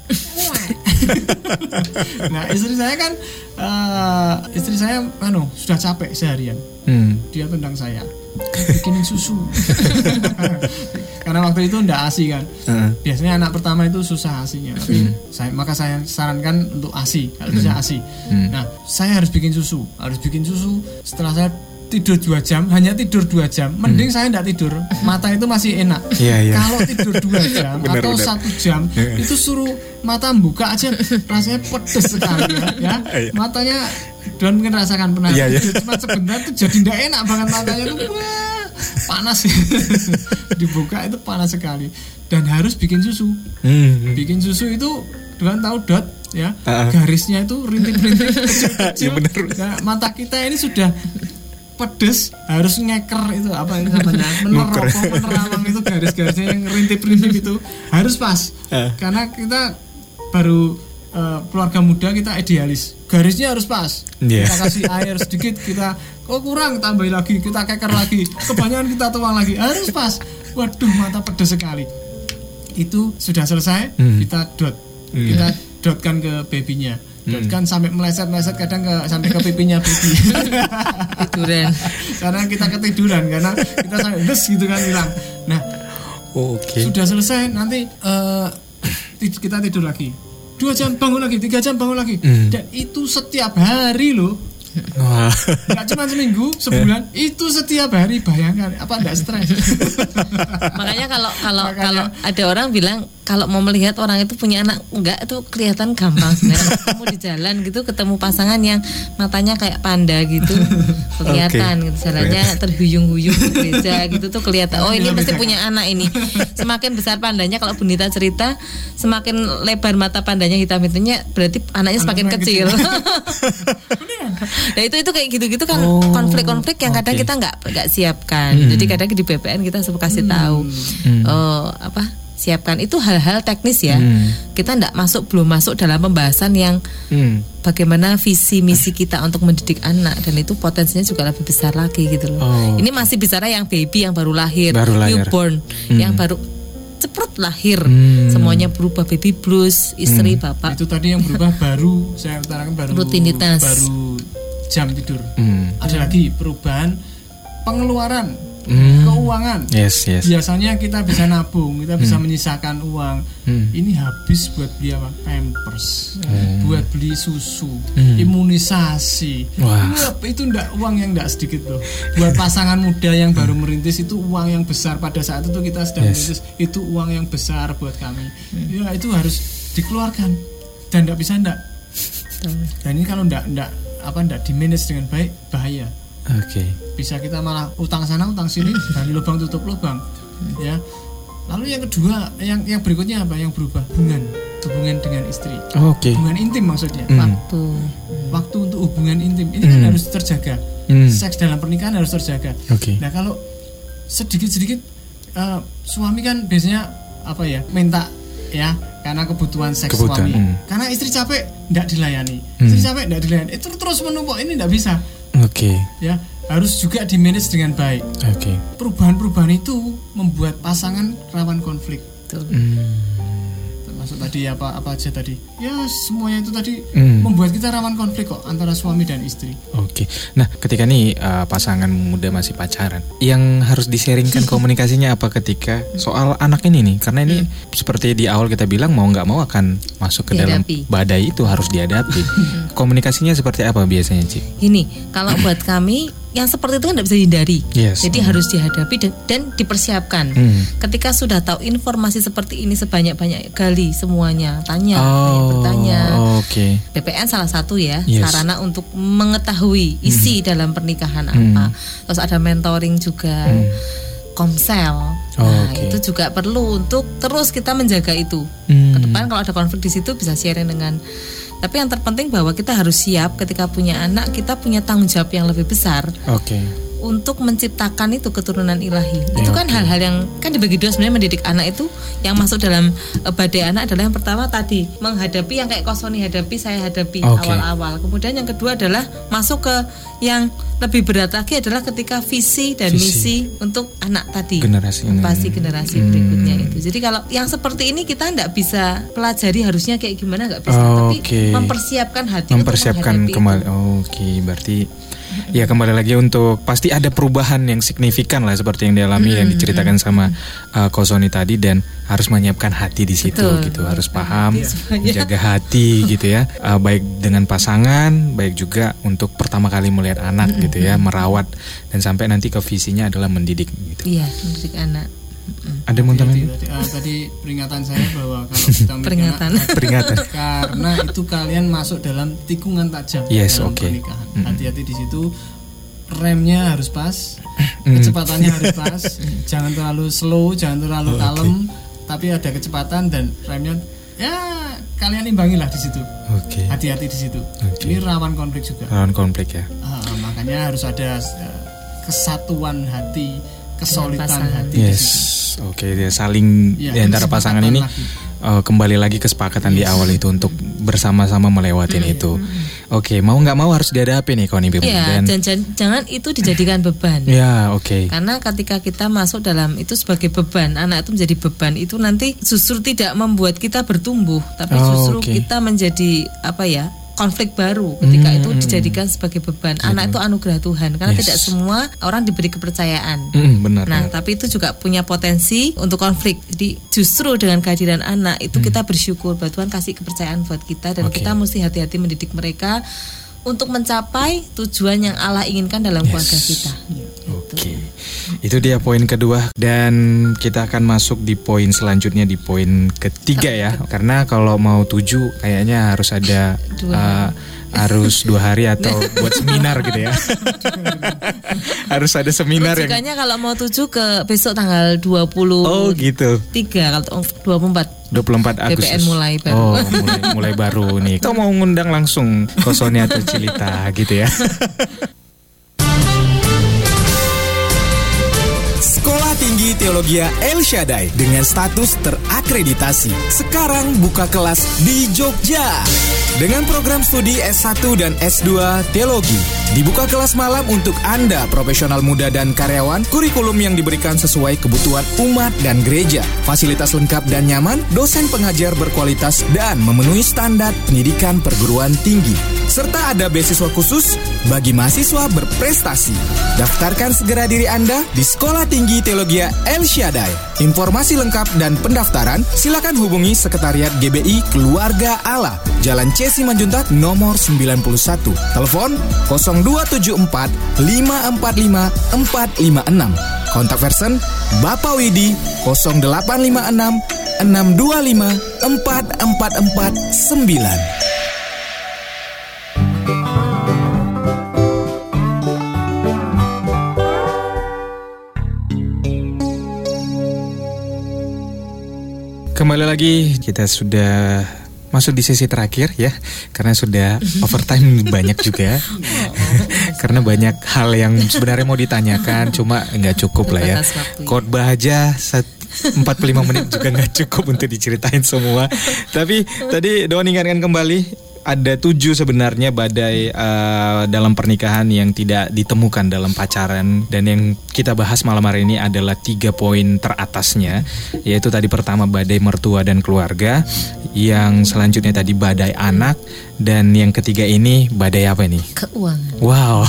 [SPEAKER 3] Nah istri saya kan uh, istri saya anu sudah capek seharian. hmm. Dia tendang saya, bikinin susu. Karena waktu itu ndak asi kan. uh. Biasanya anak pertama itu susah asinya, tapi hmm. saya, maka saya sarankan untuk asi kalau bisa asi. hmm. Nah saya harus bikin susu, harus bikin susu. Setelah saya tidur dua jam, hanya tidur dua jam, mending hmm. saya tidak tidur, mata itu masih enak.
[SPEAKER 1] yeah, yeah.
[SPEAKER 3] Kalau tidur dua jam bener, atau bener. satu jam itu suruh mata buka aja rasanya pedes sekali ya, ya. Matanya Don mungkin rasakan pernah yeah, yeah. cuma sebentar tuh jadi tidak enak banget matanya tuh, wah, panas. Dibuka itu panas sekali dan harus bikin susu. hmm. Bikin susu itu Don tahu dot ya, uh-uh. garisnya itu rintik-rintik kecil-kecil. Ya, nah, mata kita ini sudah pedes, harus ngeker itu apa itu namanya, meneropong, menerawang itu garis-garisnya yang rintip-rintip itu harus pas. uh. Karena kita baru uh, keluarga muda, kita idealis, garisnya harus pas. yeah. Kita kasih air sedikit, kita oh kurang tambahin lagi, kita keker lagi, kebanyakan kita tuang lagi, harus pas. Waduh mata pedes sekali. Itu sudah selesai, hmm. kita dot, hmm. kita dotkan ke babynya. hmm. kan sampai meleset-meleset kadang ke sampai ke pipinya baby.
[SPEAKER 2] Tiduran.
[SPEAKER 3] Karena kita ketiduran karena kita sampai des gitu kan hilang. Nah,
[SPEAKER 1] oh, okay.
[SPEAKER 3] sudah selesai nanti uh, kita tidur lagi. Dua jam bangun lagi, tiga jam bangun lagi. Hmm. Dan itu setiap hari loh.
[SPEAKER 1] Wah.
[SPEAKER 3] Gak cuma seminggu, sebulan, itu setiap hari. Bayangkan apa enggak stres.
[SPEAKER 2] Makanya kalau kalau Makanya, kalau ada orang bilang kalau mau melihat orang itu punya anak enggak, itu kelihatan gampang sebenarnya. Kamu di jalan gitu ketemu pasangan yang matanya kayak panda gitu, kelihatan okay. gitu jalannya terhuyung-huyung ke gereja gitu tuh kelihatan. Oh ini pasti punya anak ini. Semakin besar pandanya, kalau Bundita cerita, semakin lebar mata pandanya hitam-hitamnya, berarti anaknya semakin Anak kecil. Nah itu itu kayak gitu-gitu kan oh, konflik-konflik yang kadang okay. kita nggak nggak siapkan. Hmm. Jadi kadang di B P N kita suka kasih hmm. tahu, hmm. oh apa siapkan itu hal-hal teknis ya. Hmm. Kita nggak masuk belum masuk dalam pembahasan yang hmm. bagaimana visi misi kita untuk mendidik anak, dan itu potensinya juga lebih besar lagi gitu loh. Oh. Ini masih bicara yang baby yang baru lahir,
[SPEAKER 1] baru lahir.
[SPEAKER 2] newborn,
[SPEAKER 1] hmm.
[SPEAKER 2] yang baru ceprot lahir, hmm. semuanya berubah, baby blues, istri, hmm. bapak.
[SPEAKER 3] Itu tadi yang berubah baru saya utarakan baru
[SPEAKER 2] rutinitas,
[SPEAKER 3] baru jam tidur.
[SPEAKER 1] Hmm.
[SPEAKER 3] Ada lagi perubahan pengeluaran, hmm. keuangan.
[SPEAKER 1] Yes, yes.
[SPEAKER 3] Biasanya kita bisa nabung, kita bisa hmm. menyisakan uang. Hmm. Ini habis buat beli apa? Pampers, hmm. buat beli susu, hmm. imunisasi.
[SPEAKER 1] Wah.
[SPEAKER 3] Wah, itu enggak uang yang enggak sedikit loh. Buat pasangan muda yang baru merintis itu uang yang besar. Pada saat itu kita sedang yes. merintis, itu uang yang besar buat kami. Hmm. Ya itu harus dikeluarkan dan enggak bisa enggak. Hmm. Dan ini kalau enggak enggak apa enggak di manage dengan baik, bahaya.
[SPEAKER 1] Oke. Okay.
[SPEAKER 3] Bisa kita malah utang sana utang sini, dari lubang tutup lubang. Ya. Lalu yang kedua, yang yang berikutnya apa yang berubah? Hubungan, hubungan dengan istri.
[SPEAKER 1] Oh, Oke. Okay.
[SPEAKER 3] Hubungan intim maksudnya.
[SPEAKER 1] Mm.
[SPEAKER 2] Waktu.
[SPEAKER 3] Waktu untuk hubungan intim ini
[SPEAKER 1] mm.
[SPEAKER 3] kan harus terjaga.
[SPEAKER 1] Mm.
[SPEAKER 3] Seks dalam pernikahan harus terjaga.
[SPEAKER 1] Oke. Okay.
[SPEAKER 3] Nah kalau sedikit-sedikit uh, suami kan biasanya apa ya minta ya karena kebutuhan seks
[SPEAKER 1] kebutuhan,
[SPEAKER 3] suami.
[SPEAKER 1] mm.
[SPEAKER 3] Karena istri capek tidak dilayani.
[SPEAKER 1] Mm.
[SPEAKER 3] Istri capek tidak dilayani. Itu terus menumpuk, ini tidak bisa.
[SPEAKER 1] Oke. Okay.
[SPEAKER 3] Ya, harus juga di-manage dengan baik.
[SPEAKER 1] Oke. Okay.
[SPEAKER 3] Perubahan-perubahan itu membuat pasangan rawan konflik.
[SPEAKER 1] Mm.
[SPEAKER 3] Termasuk tadi apa apa aja tadi. Ya, semuanya itu tadi
[SPEAKER 1] mm.
[SPEAKER 3] membuat kita rawan konflik kok antara suami dan istri.
[SPEAKER 1] Oke. Okay. Nah, ketika nih uh, pasangan muda masih pacaran, yang harus di-sharingkan komunikasinya apa ketika soal anak ini nih? Karena ini mm. seperti di awal kita bilang mau nggak mau akan masuk ke dihadapi. Dalam badai itu harus dihadapi. Komunikasinya seperti apa biasanya, Ci?
[SPEAKER 2] Ini kalau buat kami yang seperti itu kan tidak bisa dihindari.
[SPEAKER 1] Yes.
[SPEAKER 2] Jadi mm. harus dihadapi dan, dan dipersiapkan. Mm. Ketika sudah tahu informasi seperti ini sebanyak-banyak kali semuanya tanya,
[SPEAKER 1] oh,
[SPEAKER 2] bertanya.
[SPEAKER 1] Oke. Okay.
[SPEAKER 2] B P N salah satu ya
[SPEAKER 1] yes.
[SPEAKER 2] sarana untuk mengetahui isi mm. dalam pernikahan
[SPEAKER 1] mm.
[SPEAKER 2] apa. Terus ada mentoring juga. Mm. Komsel,
[SPEAKER 1] oh,
[SPEAKER 2] nah
[SPEAKER 1] okay.
[SPEAKER 2] itu juga perlu untuk terus kita menjaga itu.
[SPEAKER 1] Hmm.
[SPEAKER 2] Ke depan kalau ada konflik di situ bisa sharing dengan. Tapi yang terpenting bahwa kita harus siap ketika punya anak, kita punya tanggung jawab yang lebih besar.
[SPEAKER 1] Oke. Okay.
[SPEAKER 2] Untuk menciptakan itu keturunan ilahi. Ya, itu kan okay. hal-hal yang kan dibagi dua sebenarnya. Mendidik anak itu yang masuk dalam uh, badai anak adalah yang pertama tadi menghadapi yang kayak Kosoni hadapi, saya hadapi okay. awal-awal. Kemudian yang kedua adalah masuk ke yang lebih berat lagi adalah ketika visi dan visi. misi untuk anak tadi.
[SPEAKER 1] Generasi
[SPEAKER 2] pasti generasi hmm. berikutnya itu. Jadi kalau yang seperti ini kita nggak bisa pelajari harusnya kayak gimana, nggak bisa.
[SPEAKER 1] Oh,
[SPEAKER 2] tapi
[SPEAKER 1] okay.
[SPEAKER 2] mempersiapkan hati
[SPEAKER 1] mempersiapkan
[SPEAKER 2] untuk
[SPEAKER 1] kembali. Oh, Oke, okay. berarti ya kembali lagi untuk pasti ada perubahan yang signifikan lah seperti yang dialami mm-hmm. yang diceritakan sama uh, Kosoni tadi, dan harus menyiapkan hati di situ. Betul. Gitu, harus paham, menjaga hati gitu ya, uh, baik dengan pasangan, baik juga untuk pertama kali melihat anak mm-hmm. gitu ya, merawat dan sampai nanti ke visinya adalah mendidik gitu.
[SPEAKER 2] Iya, mendidik anak.
[SPEAKER 1] Ada mau tambahin?
[SPEAKER 3] Tadi, uh, tadi peringatan saya bahwa kalau kita
[SPEAKER 2] peringatan
[SPEAKER 3] anak,
[SPEAKER 1] peringatan
[SPEAKER 3] karena itu kalian masuk dalam tikungan tajam
[SPEAKER 1] yes,
[SPEAKER 3] dalam
[SPEAKER 1] okay.
[SPEAKER 3] pernikahan.
[SPEAKER 1] Mm-hmm.
[SPEAKER 3] Hati-hati di situ, remnya harus pas, kecepatannya harus pas, jangan terlalu slow, jangan terlalu oh, kalem, okay. tapi ada kecepatan dan remnya ya kalian imbangilah di situ.
[SPEAKER 1] Oke. Okay.
[SPEAKER 3] Hati-hati di situ.
[SPEAKER 1] Okay.
[SPEAKER 3] Ini rawan konflik juga.
[SPEAKER 1] Rawan konflik ya.
[SPEAKER 3] Uh, makanya harus ada uh, kesatuan hati, kesolidan hati.
[SPEAKER 1] Yes, oke, okay. Dia saling ya, di antara pasangan ini uh, kembali lagi kesepakatan yes. di awal itu untuk bersama-sama melewatin hmm. itu. Hmm. Oke, okay. mau nggak mau harus dihadapi nih Koni Bim.
[SPEAKER 2] Iya, dan jangan, jangan itu dijadikan beban.
[SPEAKER 1] Ya, oke. Okay.
[SPEAKER 2] Karena ketika kita masuk dalam itu sebagai beban, anak itu menjadi beban, itu nanti justru tidak membuat kita bertumbuh, tapi
[SPEAKER 1] oh,
[SPEAKER 2] justru
[SPEAKER 1] okay.
[SPEAKER 2] kita menjadi apa ya? konflik baru ketika hmm. itu dijadikan sebagai beban. Hmm. Anak itu anugerah Tuhan karena yes. tidak semua orang diberi kepercayaan.
[SPEAKER 1] Hmm, benar.
[SPEAKER 2] Nah,
[SPEAKER 1] benar.
[SPEAKER 2] tapi itu juga punya potensi untuk konflik. Jadi justru dengan kehadiran anak itu hmm. kita bersyukur bahwa Tuhan kasih kepercayaan buat kita dan okay. kita mesti hati-hati mendidik mereka untuk mencapai tujuan yang Allah inginkan dalam yes. keluarga kita.
[SPEAKER 1] Oke, okay. Itu dia poin kedua dan kita akan masuk di poin selanjutnya di poin ketiga ya. Karena kalau mau tujuh kayaknya harus ada uh, harus dua hari atau buat seminar gitu ya. Harus ada seminar yang.
[SPEAKER 2] Rujukannya kalau mau tujuh ke besok tanggal dua puluh.
[SPEAKER 1] Oh gitu.
[SPEAKER 2] tiga kalau dua puluh empat.
[SPEAKER 1] dua puluh empat Agustus.
[SPEAKER 2] B P N mulai baru.
[SPEAKER 1] Oh, mulai, mulai baru nih. Kita mau ngundang langsung Kosoni atau Cilita gitu ya.
[SPEAKER 4] Sekolah Tinggi Teologi El Shaddai dengan status terakreditasi. Sekarang buka kelas di Jogja. Dengan program studi S satu dan S dua Teologi. Dibuka kelas malam untuk Anda profesional muda dan karyawan. Kurikulum yang diberikan sesuai kebutuhan umat dan gereja. Fasilitas lengkap dan nyaman. Dosen pengajar berkualitas dan memenuhi standar pendidikan perguruan tinggi. Serta ada beasiswa khusus bagi mahasiswa berprestasi. Daftarkan segera diri Anda di Sekolah Tinggi Teologi El Shaddai. Informasi lengkap dan pendaftaran silakan hubungi Sekretariat G B I Keluarga Allah, Jalan C Simanjuntak nomor sembilan puluh satu. Telepon nol dua tujuh empat lima empat lima empat lima enam. Kontak person Bapak Widi nol delapan lima enam enam dua lima empat empat empat sembilan.
[SPEAKER 1] Kembali lagi, kita sudah masuk di sesi terakhir ya, karena sudah overtime banyak juga. Karena banyak hal yang sebenarnya mau ditanyakan, cuma nggak cukup lah ya. Khotbah aja empat puluh lima menit juga nggak cukup untuk diceritain semua. Tapi tadi Doan ingatkan kembali, ada tujuh sebenarnya badai uh, dalam pernikahan yang tidak ditemukan dalam pacaran. Dan yang kita bahas malam hari ini adalah tiga poin teratasnya. Yaitu tadi pertama badai mertua dan keluarga. Yang selanjutnya tadi badai anak. Dan yang ketiga ini badai apa nih?
[SPEAKER 2] Keuangan.
[SPEAKER 1] Wow.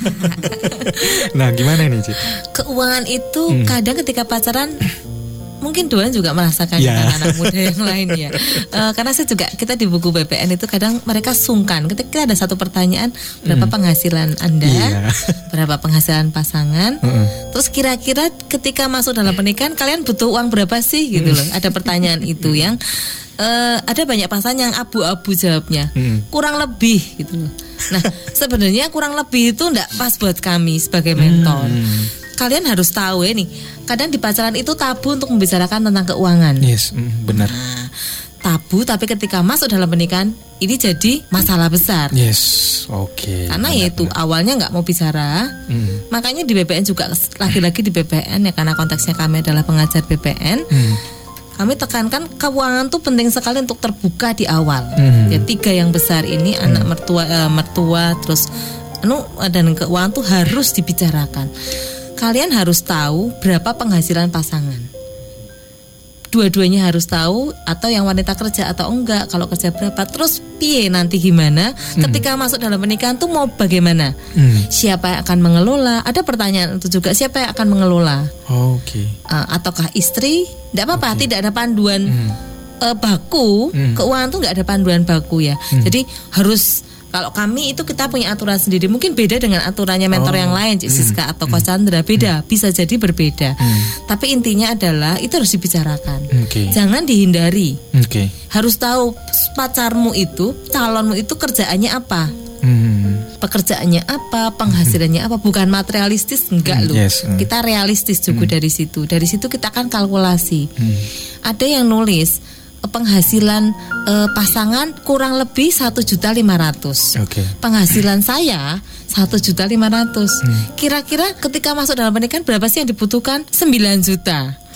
[SPEAKER 1] Nah gimana nih Ci?
[SPEAKER 2] Keuangan itu hmm. kadang ketika pacaran mungkin Doan juga merasakan
[SPEAKER 1] yeah.
[SPEAKER 2] dengan anak muda yang lain ya. Uh, karena saya juga, kita di buku B P N itu kadang mereka sungkan. Ketika ada satu pertanyaan, berapa mm. penghasilan Anda, yeah. berapa penghasilan pasangan, mm. terus kira-kira ketika masuk dalam pernikahan kalian butuh uang berapa sih gitu loh. Ada pertanyaan itu yang uh, ada banyak pasangan yang abu-abu jawabnya, mm. kurang lebih gitu loh. Nah sebenarnya kurang lebih itu enggak pas buat kami sebagai mentor. Mm. Kalian harus tahu ya nih, kadang di pacaran itu tabu untuk membicarakan tentang keuangan.
[SPEAKER 1] Yes, mm, benar.
[SPEAKER 2] Nah, tabu, tapi ketika masuk dalam pernikahan ini jadi masalah besar.
[SPEAKER 1] Yes, oke. Okay.
[SPEAKER 2] Karena benar, yaitu benar. Awalnya nggak mau bicara, mm. makanya di B P N juga lagi-lagi di B P N ya, karena konteksnya kami adalah pengajar B P N. Mm. Kami tekankan keuangan tuh penting sekali untuk terbuka di awal. Mm. Ya tiga yang besar ini mm. anak mertua, uh, mertua, terus anu dan keuangan tuh harus dibicarakan. Kalian harus tahu berapa penghasilan pasangan. Dua-duanya harus tahu, atau yang wanita kerja atau enggak. Kalau kerja berapa, terus piye nanti gimana hmm. ketika masuk dalam pernikahan tuh mau bagaimana, hmm. siapa yang akan mengelola. Ada pertanyaan itu juga, siapa yang akan mengelola.
[SPEAKER 1] Oh, oke. Okay.
[SPEAKER 2] uh, Ataukah istri. Tidak apa-apa, okay. tidak ada panduan hmm. uh, baku. hmm. Keuangan tuh gak ada panduan baku ya. hmm. Jadi harus, kalau kami itu kita punya aturan sendiri. Mungkin beda dengan aturannya mentor oh. yang lain, Cik Siska hmm. atau Coach Chandra. Beda, hmm. bisa jadi berbeda. hmm. Tapi intinya adalah itu harus dibicarakan. okay. Jangan dihindari. okay. Harus tahu pacarmu itu, calonmu itu kerjaannya apa, hmm. pekerjaannya apa, penghasilannya hmm. apa. Bukan materialistis, enggak hmm. loh. yes. hmm. Kita realistis juga hmm. dari situ. Dari situ kita akan kalkulasi. hmm. Ada yang nulis penghasilan eh, pasangan kurang lebih satu juta lima ratus.
[SPEAKER 1] Okay.
[SPEAKER 2] Penghasilan saya satu juta lima ratus. Kira-kira ketika masuk dalam pernikahan berapa sih yang dibutuhkan? Sembilan juta.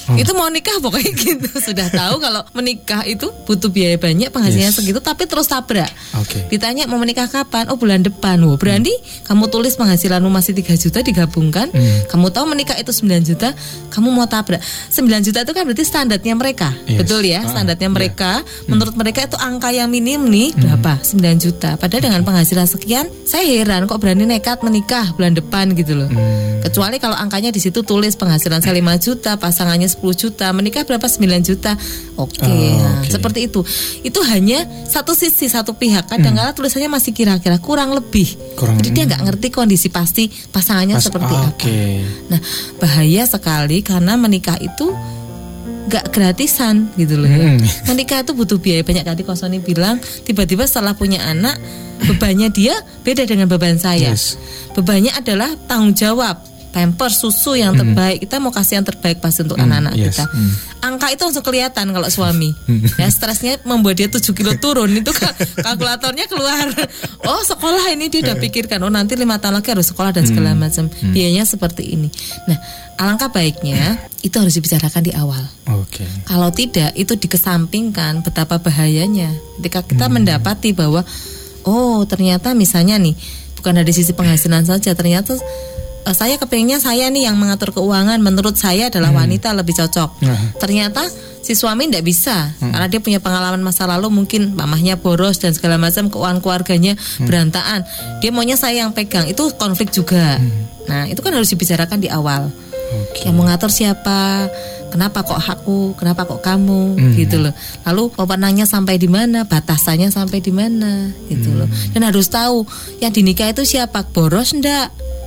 [SPEAKER 2] Oh. Itu mau nikah pokoknya gitu. Sudah tahu kalau menikah itu butuh biaya banyak, penghasilannya yes. segitu, tapi terus tabrak.
[SPEAKER 1] Okay.
[SPEAKER 2] Ditanya mau menikah kapan? Oh bulan depan. Wah, berarti hmm. kamu tulis penghasilanmu masih tiga juta digabungkan. Hmm. Kamu tahu menikah itu sembilan juta, kamu mau tabrak. sembilan juta itu kan berarti standarnya mereka. Yes. Betul ya? Standarnya ah, mereka. Yeah. Menurut hmm. mereka itu angka yang minim nih berapa? Hmm. sembilan juta. Padahal dengan penghasilan sekian, saya heran kok berani nekat menikah bulan depan gitu loh. Hmm. Kecuali kalau angkanya di situ tulis penghasilan saya lima juta, pasangannya sepuluh juta, menikah berapa? sembilan juta. Oke, okay. oh, nah, okay. seperti itu. Itu hanya satu sisi, satu pihak. Kadang-kadang hmm. tulisannya masih kira-kira kurang lebih. Kurang, Jadi dia nggak ngerti kondisi pasti pasangannya Pas, seperti oh, apa. Okay. Nah, bahaya sekali karena menikah itu nggak gratisan gitu loh. Hmm. Ya. Menikah itu butuh biaya banyak. Tadi Ko Sony bilang, tiba-tiba setelah punya anak, bebannya dia beda dengan beban saya. Yes. Bebannya adalah tanggung jawab. Pamper, susu yang terbaik. Mm. Kita mau kasih yang terbaik pasti untuk mm, anak-anak yes. kita. Mm. Angka itu langsung kelihatan kalau suami. Ya, stresnya membuat dia tujuh kilo turun. Itu kalkulatornya keluar. Oh, sekolah ini dia udah pikirkan. Oh, nanti lima tahun lagi harus sekolah dan segala macam. Mm. Biayanya seperti ini. Nah, alangkah baiknya itu harus dibicarakan di awal.
[SPEAKER 1] Okay.
[SPEAKER 2] Kalau tidak, itu dikesampingkan betapa bahayanya. Ketika kita mm. mendapati bahwa oh, ternyata misalnya nih, bukan dari sisi penghasilan saja, ternyata saya kepengennya saya nih yang mengatur keuangan, menurut saya adalah wanita hmm. lebih cocok. Hmm. Ternyata si suami tidak bisa hmm. karena dia punya pengalaman masa lalu, mungkin mamahnya boros dan segala macam, keuangan keluarganya hmm. berantakan. Dia maunya saya yang pegang, itu konflik juga. Hmm. Nah, itu kan harus dibicarakan di awal. Okay. Yang mengatur siapa? Kenapa kok aku? Kenapa kok kamu? Hmm. Gitu loh. Lalu wewenangnya sampai di mana? Batasannya sampai di mana? Gitu hmm. loh. Dan harus tahu yang dinikah itu siapa? Boros enggak?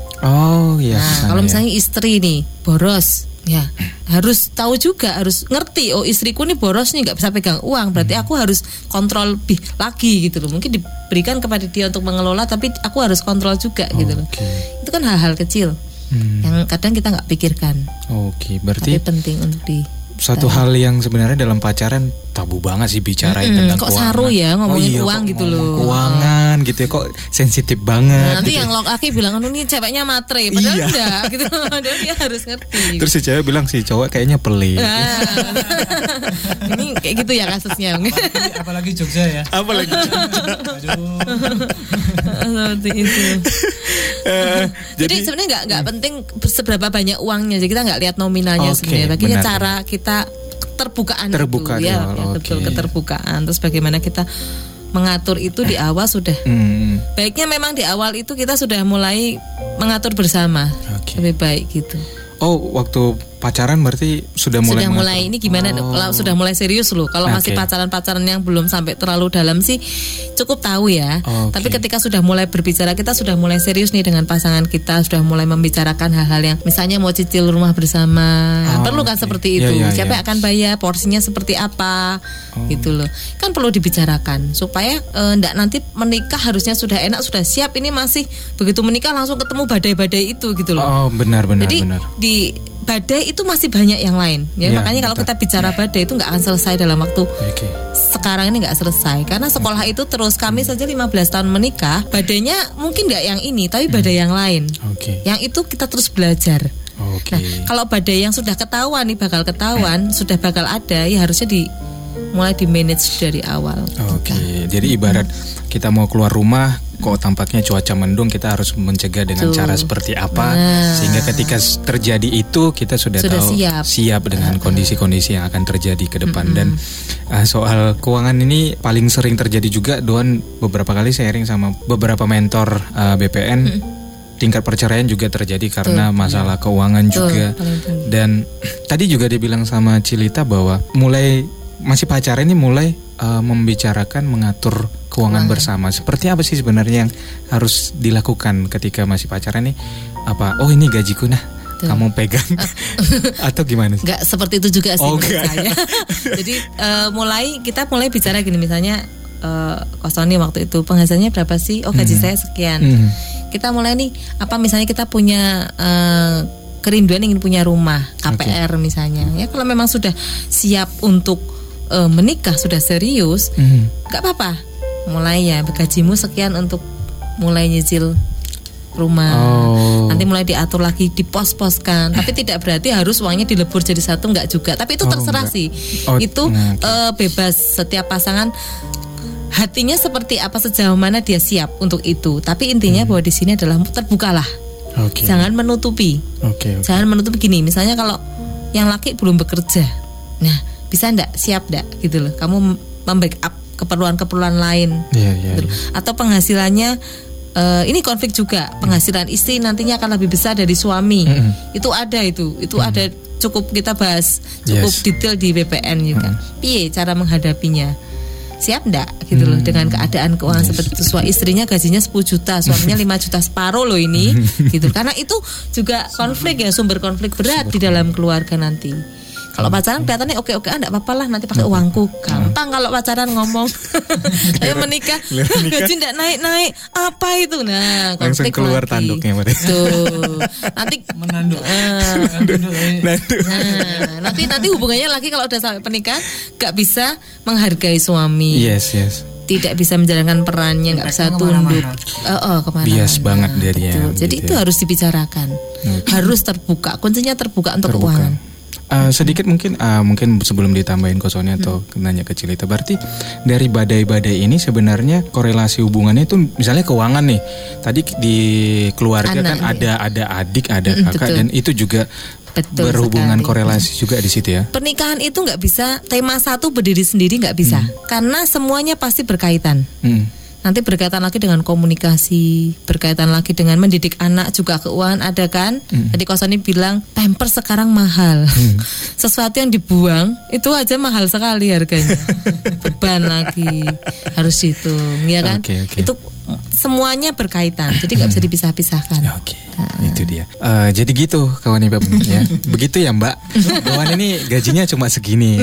[SPEAKER 1] Oh iya.
[SPEAKER 2] Nah, kalau misalnya ya. istri nih boros, ya harus tahu juga, harus ngerti. Oh, istriku nih boros nih, nggak bisa pegang uang. Berarti hmm. aku harus kontrol lebih lagi gitu loh. Mungkin diberikan kepada dia untuk mengelola, tapi aku harus kontrol juga oh, gitu loh. Okay. Itu kan hal-hal kecil hmm. yang kadang kita nggak pikirkan.
[SPEAKER 1] Oke, okay, berarti
[SPEAKER 2] tapi penting untuk di
[SPEAKER 1] suatu hal yang sebenarnya dalam pacaran tabu banget sih bicarain mm-hmm. tentang
[SPEAKER 2] kok
[SPEAKER 1] keuangan.
[SPEAKER 2] Kok saru ya ngomongin
[SPEAKER 1] oh iya,
[SPEAKER 2] uang gitu loh.
[SPEAKER 1] Keuangan gitu ya, kok sensitif banget.
[SPEAKER 2] Nah, nanti
[SPEAKER 1] gitu.
[SPEAKER 2] yang laki bilang anu nih ceweknya matre, padahal
[SPEAKER 1] iya.
[SPEAKER 2] enggak gitu. Padahal dia harus ngerti.
[SPEAKER 1] Terus si cewek bilang si cowok kayaknya pelit.
[SPEAKER 2] Nah, ini kayak gitu ya kasusnya.
[SPEAKER 3] Apalagi, apalagi Jogja ya.
[SPEAKER 1] Apalagi Jogja.
[SPEAKER 2] Seperti itu. Uh, jadi, jadi sebenarnya nggak nggak hmm. penting seberapa banyak uangnya, jadi kita nggak lihat nominalnya okay, sebenarnya. Baginya cara kita terbukaan
[SPEAKER 1] terbuka
[SPEAKER 2] itu, ya,
[SPEAKER 1] awal,
[SPEAKER 2] ya
[SPEAKER 1] okay.
[SPEAKER 2] betul, keterbukaan. Terus bagaimana kita mengatur itu di awal sudah. Hmm. Baiknya memang di awal itu kita sudah mulai mengatur bersama. Okay. Lebih baik gitu.
[SPEAKER 1] Oh, waktu pacaran berarti sudah mulai
[SPEAKER 2] sudah mulai ini gimana oh. sudah mulai serius loh. Kalau okay. masih pacaran-pacaran yang belum sampai terlalu dalam sih cukup tahu ya. Okay. Tapi ketika sudah mulai berbicara, kita sudah mulai serius nih dengan pasangan kita, sudah mulai membicarakan hal-hal yang misalnya mau cicil rumah bersama. Oh, perlu kan okay. seperti itu. Yeah, yeah, Siapa yeah. yang akan bayar, porsinya seperti apa oh. gitu loh. Kan perlu dibicarakan supaya enggak eh, nanti menikah harusnya sudah enak, sudah siap. Ini masih begitu menikah langsung ketemu badai-badai itu gitu loh.
[SPEAKER 1] Oh, benar benar
[SPEAKER 2] Jadi,
[SPEAKER 1] benar.
[SPEAKER 2] di badai itu masih banyak yang lain ya, ya makanya kalau kita bicara badai itu nggak akan selesai dalam waktu okay. sekarang ini nggak selesai karena sekolah itu terus. Kami saja lima belas tahun menikah, badainya mungkin nggak yang ini tapi badai hmm. yang lain okay. yang itu kita terus belajar. Okay. Nah, kalau badai yang sudah ketahuan nih bakal ketahuan hmm. sudah bakal ada ya harusnya di mulai di manage dari awal.
[SPEAKER 1] Oke, okay. Jadi ibarat hmm. kita mau keluar rumah kok tampaknya cuaca mendung, kita harus mencegah dengan Tuh. cara seperti apa nah. sehingga ketika terjadi itu kita sudah, sudah tahu siap, siap dengan kondisi-kondisi yang akan terjadi ke depan. Mm-hmm. Dan uh, soal keuangan ini paling sering terjadi juga. Doan beberapa kali sharing sama beberapa mentor uh, B P N. Mm-hmm. Tingkat perceraian juga terjadi karena Tuh. masalah keuangan Tuh. juga. Dan tadi juga dia bilang sama Cilita bahwa mulai masih pacaran ini mulai uh, membicarakan mengatur keuangan bersama. Seperti apa sih sebenarnya yang harus dilakukan ketika masih pacaran nih? Apa? Oh, ini gajiku nah. Tuh. Kamu pegang atau gimana sih?
[SPEAKER 2] Enggak seperti itu juga sih
[SPEAKER 1] oh,
[SPEAKER 2] menurut saya. Jadi uh, mulai kita mulai bicara gini, misalnya uh, Ko Sony waktu itu penghasilannya berapa sih? Oh, gaji hmm. saya sekian. Hmm. Kita mulai nih apa misalnya kita punya uh, kerinduan ingin punya rumah, K P R okay. misalnya. Ya kalau memang sudah siap untuk uh, menikah, sudah serius, enggak hmm. apa-apa. Mulai ya gajimu sekian untuk mulai nyicil rumah.
[SPEAKER 1] Oh.
[SPEAKER 2] Nanti mulai diatur lagi, dipos-poskan. Tapi tidak berarti harus uangnya dilebur jadi satu, enggak juga. Tapi itu terserah oh, sih. Oh, itu okay. uh, bebas, setiap pasangan hatinya seperti apa, sejauh mana dia siap untuk itu. Tapi intinya hmm. bahwa di sini adalah terbukalah. Okay. Jangan menutupi.
[SPEAKER 1] Okay, okay.
[SPEAKER 2] Jangan menutupi gini. Misalnya kalau yang laki belum bekerja, nah bisa enggak, siap enggak gitu loh. Kamu membackup keperluan-keperluan lain.
[SPEAKER 1] Yeah, yeah,
[SPEAKER 2] gitu.
[SPEAKER 1] yeah.
[SPEAKER 2] Atau penghasilannya Uh, ini konflik juga, penghasilan istri nantinya akan lebih besar dari suami. Mm-hmm. Itu ada itu, itu mm-hmm. ada cukup kita bahas cukup yes. detail di B P N juga. Mm-hmm. Piye cara menghadapinya? Siap enggak gitu loh mm-hmm. dengan keadaan keuangan yes. seperti itu. Suami istrinya gajinya sepuluh juta, suaminya lima juta, separuh loh ini. Gitu. Karena itu juga konflik ya, sumber konflik berat sumber. Di dalam keluarga nanti. Kalau pacaran kelihatannya oke-oke, enggak apa-apa lah, nanti pakai uangku. Gampang kalau pacaran ngomong. Ayo menikah, gaji enggak naik-naik, apa itu? Nah,
[SPEAKER 1] langsung keluar lagi. Tanduknya
[SPEAKER 2] tuh. Nanti
[SPEAKER 3] menanduk.
[SPEAKER 2] Uh, nah, nanti nanti hubungannya lagi kalau udah sampai pernikahan enggak bisa menghargai suami.
[SPEAKER 1] Yes, yes.
[SPEAKER 2] Tidak bisa menjalankan perannya, nggak bisa tunduk. Oh, oh kemana-mana.
[SPEAKER 1] Bias banget dia.
[SPEAKER 2] Jadi gitu itu ya. Harus dibicarakan, okay. Harus terbuka. Kuncinya terbuka untuk
[SPEAKER 1] terbuka.
[SPEAKER 2] Keuangan.
[SPEAKER 1] Uh, sedikit mungkin uh, mungkin sebelum ditambahin Kosoni atau hmm. nanya ke Cilita, berarti dari badai-badai ini sebenarnya korelasi hubungannya itu misalnya keuangan nih. Tadi di keluarga anak, kan ya. ada ada adik, ada hmm, kakak betul. Dan itu juga betul berhubungan sekali. Korelasi juga di situ ya.
[SPEAKER 2] Pernikahan itu nggak bisa tema satu berdiri sendiri, nggak bisa hmm. karena semuanya pasti berkaitan. Hmm. Nanti berkaitan lagi dengan komunikasi, berkaitan lagi dengan mendidik anak, juga keuangan ada kan. Hmm. Tadi Kosoni bilang Pampers sekarang mahal. Hmm. Sesuatu yang dibuang itu aja mahal sekali harganya. Beban lagi harus dihitung, ya kan?
[SPEAKER 1] Okay, okay.
[SPEAKER 2] Itu semuanya berkaitan, jadi nggak bisa dipisah-pisahkan.
[SPEAKER 1] Oke, okay. nah. Itu dia. Uh, jadi gitu kawan Ibu ya. Begitu ya Mbak. Kawan ini gajinya cuma segini.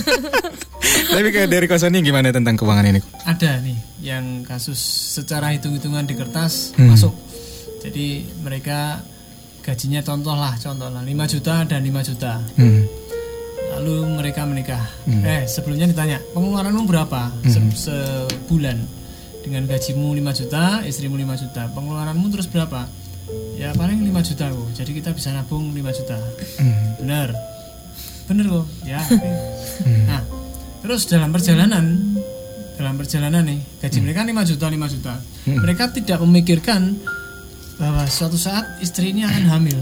[SPEAKER 1] Tapi dari Kosoni gimana tentang keuangan ini?
[SPEAKER 3] Ada nih yang kasus secara hitung-hitungan di kertas hmm. masuk. Jadi mereka gajinya contoh lah, contoh lah lima juta dan lima juta. Hmm. Lalu mereka menikah. Hmm. Eh sebelumnya ditanya, pengeluaranmu berapa hmm. se- sebulan? Dengan gajimu lima juta, istrimu lima juta. Pengeluaranmu terus berapa? Ya paling lima juta kok. Jadi kita bisa nabung lima juta. Hmm. Bener. Bener kok. Ya. Okay. Hmm. Nah, terus dalam perjalanan dalam perjalanan nih gaji hmm. mereka lima juta lima juta. Hmm. Mereka tidak memikirkan bahwa suatu saat istri ini akan hamil.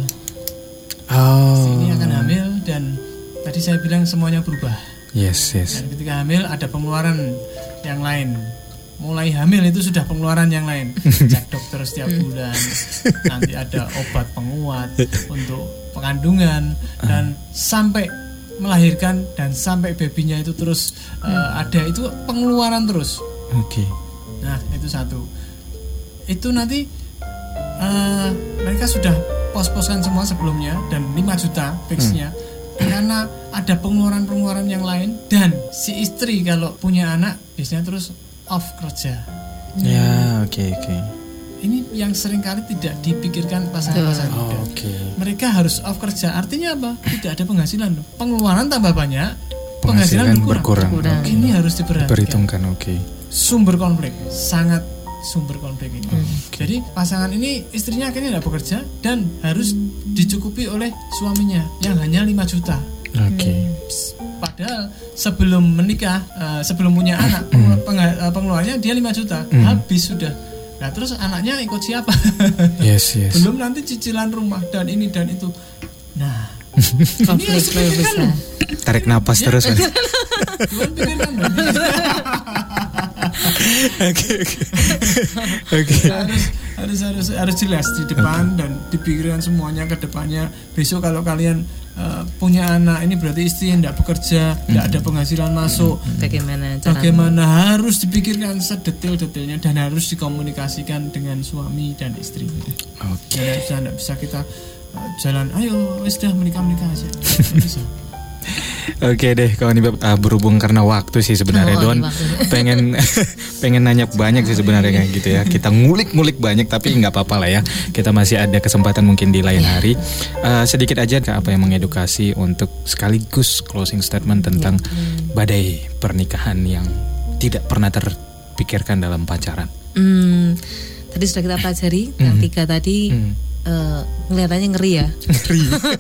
[SPEAKER 1] Oh.
[SPEAKER 3] Istri ini akan hamil dan tadi saya bilang semuanya berubah.
[SPEAKER 1] Yes, yes.
[SPEAKER 3] Dan ketika hamil ada pengeluaran yang lain. Mulai hamil itu sudah pengeluaran yang lain. Cek dokter setiap bulan. Nanti ada obat penguat untuk pengandungan dan sampai melahirkan dan sampai babynya itu terus uh, ada itu pengeluaran terus.
[SPEAKER 1] Oke. Okay.
[SPEAKER 3] Nah itu satu. Itu nanti uh, mereka sudah pos-poskan semua sebelumnya dan lima juta fixnya hmm. karena ada pengeluaran-pengeluaran yang lain dan si istri kalau punya anak biasanya terus off kerja.
[SPEAKER 1] Ya oke okay, oke. Okay.
[SPEAKER 3] Ini yang seringkali tidak dipikirkan pasangan-pasangan muda.
[SPEAKER 1] Oh, okay.
[SPEAKER 3] Mereka harus off kerja. Artinya apa? Tidak ada penghasilan. Pengeluaran tambah banyak, penghasilan, penghasilan berkurang. berkurang. Okay. Ini harus diperhatikan.
[SPEAKER 1] Diperhitungkan, oke. Okay.
[SPEAKER 3] Sumber konflik, sangat sumber konflik ini.
[SPEAKER 1] Hmm, okay.
[SPEAKER 3] Jadi pasangan ini istrinya akhirnya tidak bekerja dan harus dicukupi oleh suaminya yang hanya lima juta.
[SPEAKER 1] Oke. Okay.
[SPEAKER 3] Padahal sebelum menikah, uh, sebelum punya anak, hmm. pengeluarannya dia lima juta, hmm. habis sudah. Nah terus anaknya ikut siapa?
[SPEAKER 1] Yes, yes.
[SPEAKER 3] Belum nanti cicilan rumah dan ini dan itu. Nah,
[SPEAKER 2] ini harus dipikirkan.
[SPEAKER 1] Tarik napas ya, terus kan.
[SPEAKER 3] Pikirkan
[SPEAKER 1] Oke oke. Oke.
[SPEAKER 3] Harus harus harus harus jelas di depan okay. dan dipikirkan semuanya ke depannya. Besok kalau kalian uh, punya anak ini berarti istri yang tidak bekerja, tidak mm. ada penghasilan masuk.
[SPEAKER 2] Bagaimana?
[SPEAKER 3] Bagaimana harus dipikirkan sedetail-detailnya dan harus dikomunikasikan dengan suami dan istri.
[SPEAKER 1] Oke.
[SPEAKER 3] Okay. Tidak bisa, bisa kita uh, jalan. Ayo, sudah menikah menikah aja. Bisa.
[SPEAKER 1] Oke deh kawan Ibu, uh, berhubung karena waktu sih sebenarnya oh, Don pengen pengen nanya banyak sih sebenarnya gitu ya. Kita ngulik-ngulik banyak tapi nggak apa-apa lah ya. Kita masih ada kesempatan mungkin di lain hari. Uh, sedikit aja apa yang mengedukasi untuk sekaligus closing statement tentang badai pernikahan yang tidak pernah terpikirkan dalam pacaran.
[SPEAKER 2] Hmm, tadi sudah kita pelajari mm. yang tiga tadi. Mm. Uh, kelihatannya ngeri ya.
[SPEAKER 1] Ngeri.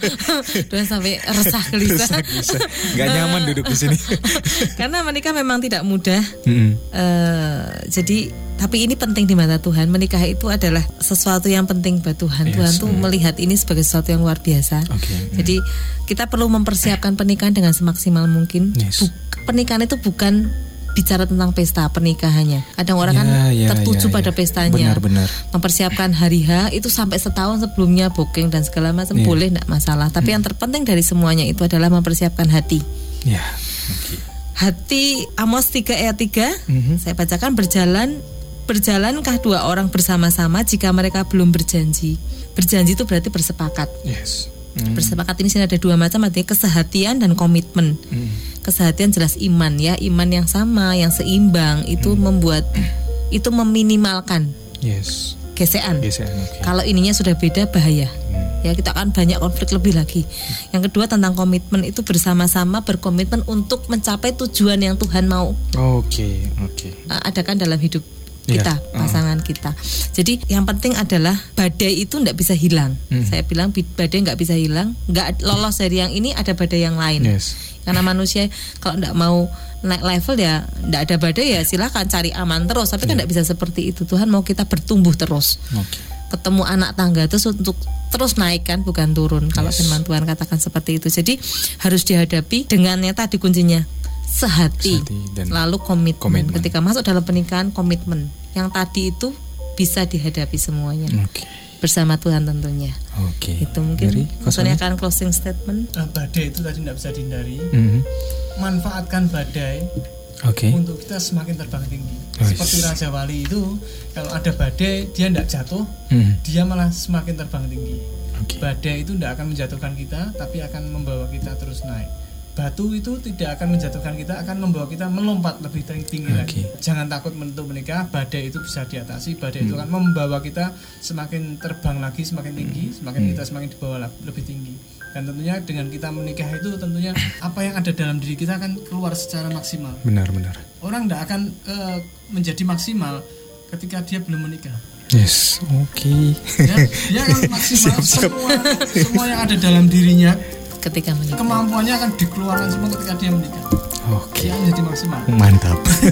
[SPEAKER 2] Dua sampai resah gelisah.
[SPEAKER 1] Gak nyaman duduk di sini.
[SPEAKER 2] Karena menikah memang tidak mudah. Mm-hmm. Uh, jadi tapi ini penting di mata Tuhan. Menikah itu adalah sesuatu yang penting buat Tuhan. Yes. Tuhan tuh mm. melihat ini sebagai sesuatu yang luar biasa. Okay. Jadi mm. kita perlu mempersiapkan pernikahan dengan semaksimal mungkin. Yes. Buk- pernikahan itu bukan bicara tentang pesta pernikahannya. Kadang orang ya, kan ya, tertuju ya, pada ya. pestanya. Benar-benar. Mempersiapkan hari H itu sampai setahun sebelumnya booking dan segala macam ya. Boleh, enggak masalah. Tapi hmm. yang terpenting dari semuanya itu adalah mempersiapkan hati. Ya. Okay. Hati Amos tiga ayat tiga mm-hmm. saya bacakan, berjalan berjalankah dua orang bersama-sama jika mereka belum berjanji. Berjanji itu berarti bersepakat. Yes. Hmm. Bersepakat ini sini ada dua macam, artinya kesehatian dan komitmen. Hmm. Kesehatian jelas iman ya, iman yang sama, yang seimbang itu hmm. membuat itu meminimalkan yes. gesekan. gesekan okay. Kalau ininya sudah beda bahaya. Hmm. Ya kita akan banyak konflik lebih lagi. Hmm. Yang kedua tentang komitmen, itu bersama-sama berkomitmen untuk mencapai tujuan yang Tuhan mau. Oke,
[SPEAKER 1] okay, oke. Okay.
[SPEAKER 2] Adakan dalam hidup kita, yeah. pasangan uh. kita. Jadi yang penting adalah badai itu tidak bisa hilang. Mm. Saya bilang badai nggak bisa hilang, nggak lolos dari yang ini ada badai yang lain. Yes. Karena manusia kalau tidak mau naik level ya tidak ada badai ya silakan cari aman terus. Tapi yeah. kan tidak bisa seperti itu. Tuhan mau kita bertumbuh terus. Okay. Ketemu anak tangga terus untuk terus naik kan, bukan turun. Yes. Kalau firman Tuhan katakan seperti itu. Jadi harus dihadapi dengannya tadi kuncinya. Sehati, Sehati lalu komitmen. komitmen. Ketika masuk dalam pernikahan, komitmen. Yang tadi itu bisa dihadapi semuanya. Okay. Bersama Tuhan tentunya. Oke. Okay. Itu mungkin maksudnya akan closing statement.
[SPEAKER 3] Nah, badai itu tadi tidak bisa dihindari. Mm-hmm. Manfaatkan badai okay. untuk kita semakin terbang tinggi. Oh, seperti yes. Raja Wali itu, kalau ada badai dia tidak jatuh, mm. dia malah semakin terbang tinggi. Okay. Badai itu tidak akan menjatuhkan kita, tapi akan membawa kita terus naik. Batu itu tidak akan menjatuhkan kita, akan membawa kita melompat lebih tinggi okay. lagi. Jangan takut untuk menikah, badai itu bisa diatasi. Badai hmm. itu akan membawa kita semakin terbang lagi, semakin tinggi, semakin hmm. kita semakin dibawa lebih tinggi. Dan tentunya dengan kita menikah itu tentunya apa yang ada dalam diri kita akan keluar secara maksimal.
[SPEAKER 1] Benar-benar.
[SPEAKER 3] Orang tidak akan uh, menjadi maksimal ketika dia belum menikah.
[SPEAKER 1] Yes, oke. Okay.
[SPEAKER 3] Ya, dia akan maksimal semua semua yang ada dalam dirinya.
[SPEAKER 2] Ketika menikah,
[SPEAKER 3] kemampuannya akan dikeluarkan semua ketika dia menikah.
[SPEAKER 1] Oke. Okay.
[SPEAKER 3] Dia menjadi maksimal.
[SPEAKER 1] Mantap.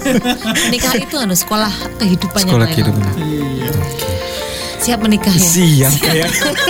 [SPEAKER 2] Menikah itu harus sekolah kehidupannya.
[SPEAKER 1] Sekolah kehidupannya.
[SPEAKER 3] Iya.
[SPEAKER 1] Okay.
[SPEAKER 2] Siap menikah ya?
[SPEAKER 1] Siap kayak.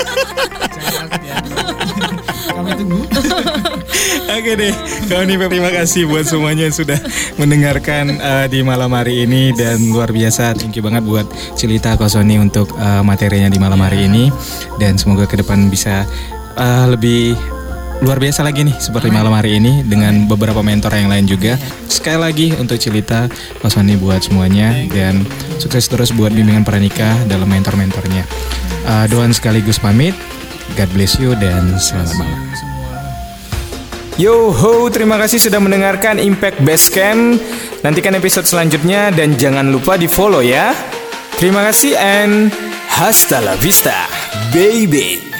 [SPEAKER 3] Kami tunggu.
[SPEAKER 1] Oke deh, kawan I P, terima kasih buat semuanya yang sudah mendengarkan uh, di malam hari ini, dan luar biasa, thank you banget buat Cilita Kosoni untuk uh, materinya di malam hari ini, dan semoga ke depan bisa uh, lebih luar biasa lagi nih seperti malam hari ini dengan beberapa mentor yang lain juga. Sekali lagi untuk Cilita Kosoni buat semuanya, dan sukses terus buat bimbingan pranikah dalam mentor-mentornya. Uh, doan sekaligus pamit. God bless you dan selamat malam. Yo ho, terima kasih sudah mendengarkan Impact Basecamp. Nantikan episode selanjutnya dan jangan lupa di follow ya. Terima kasih and hasta la vista, baby.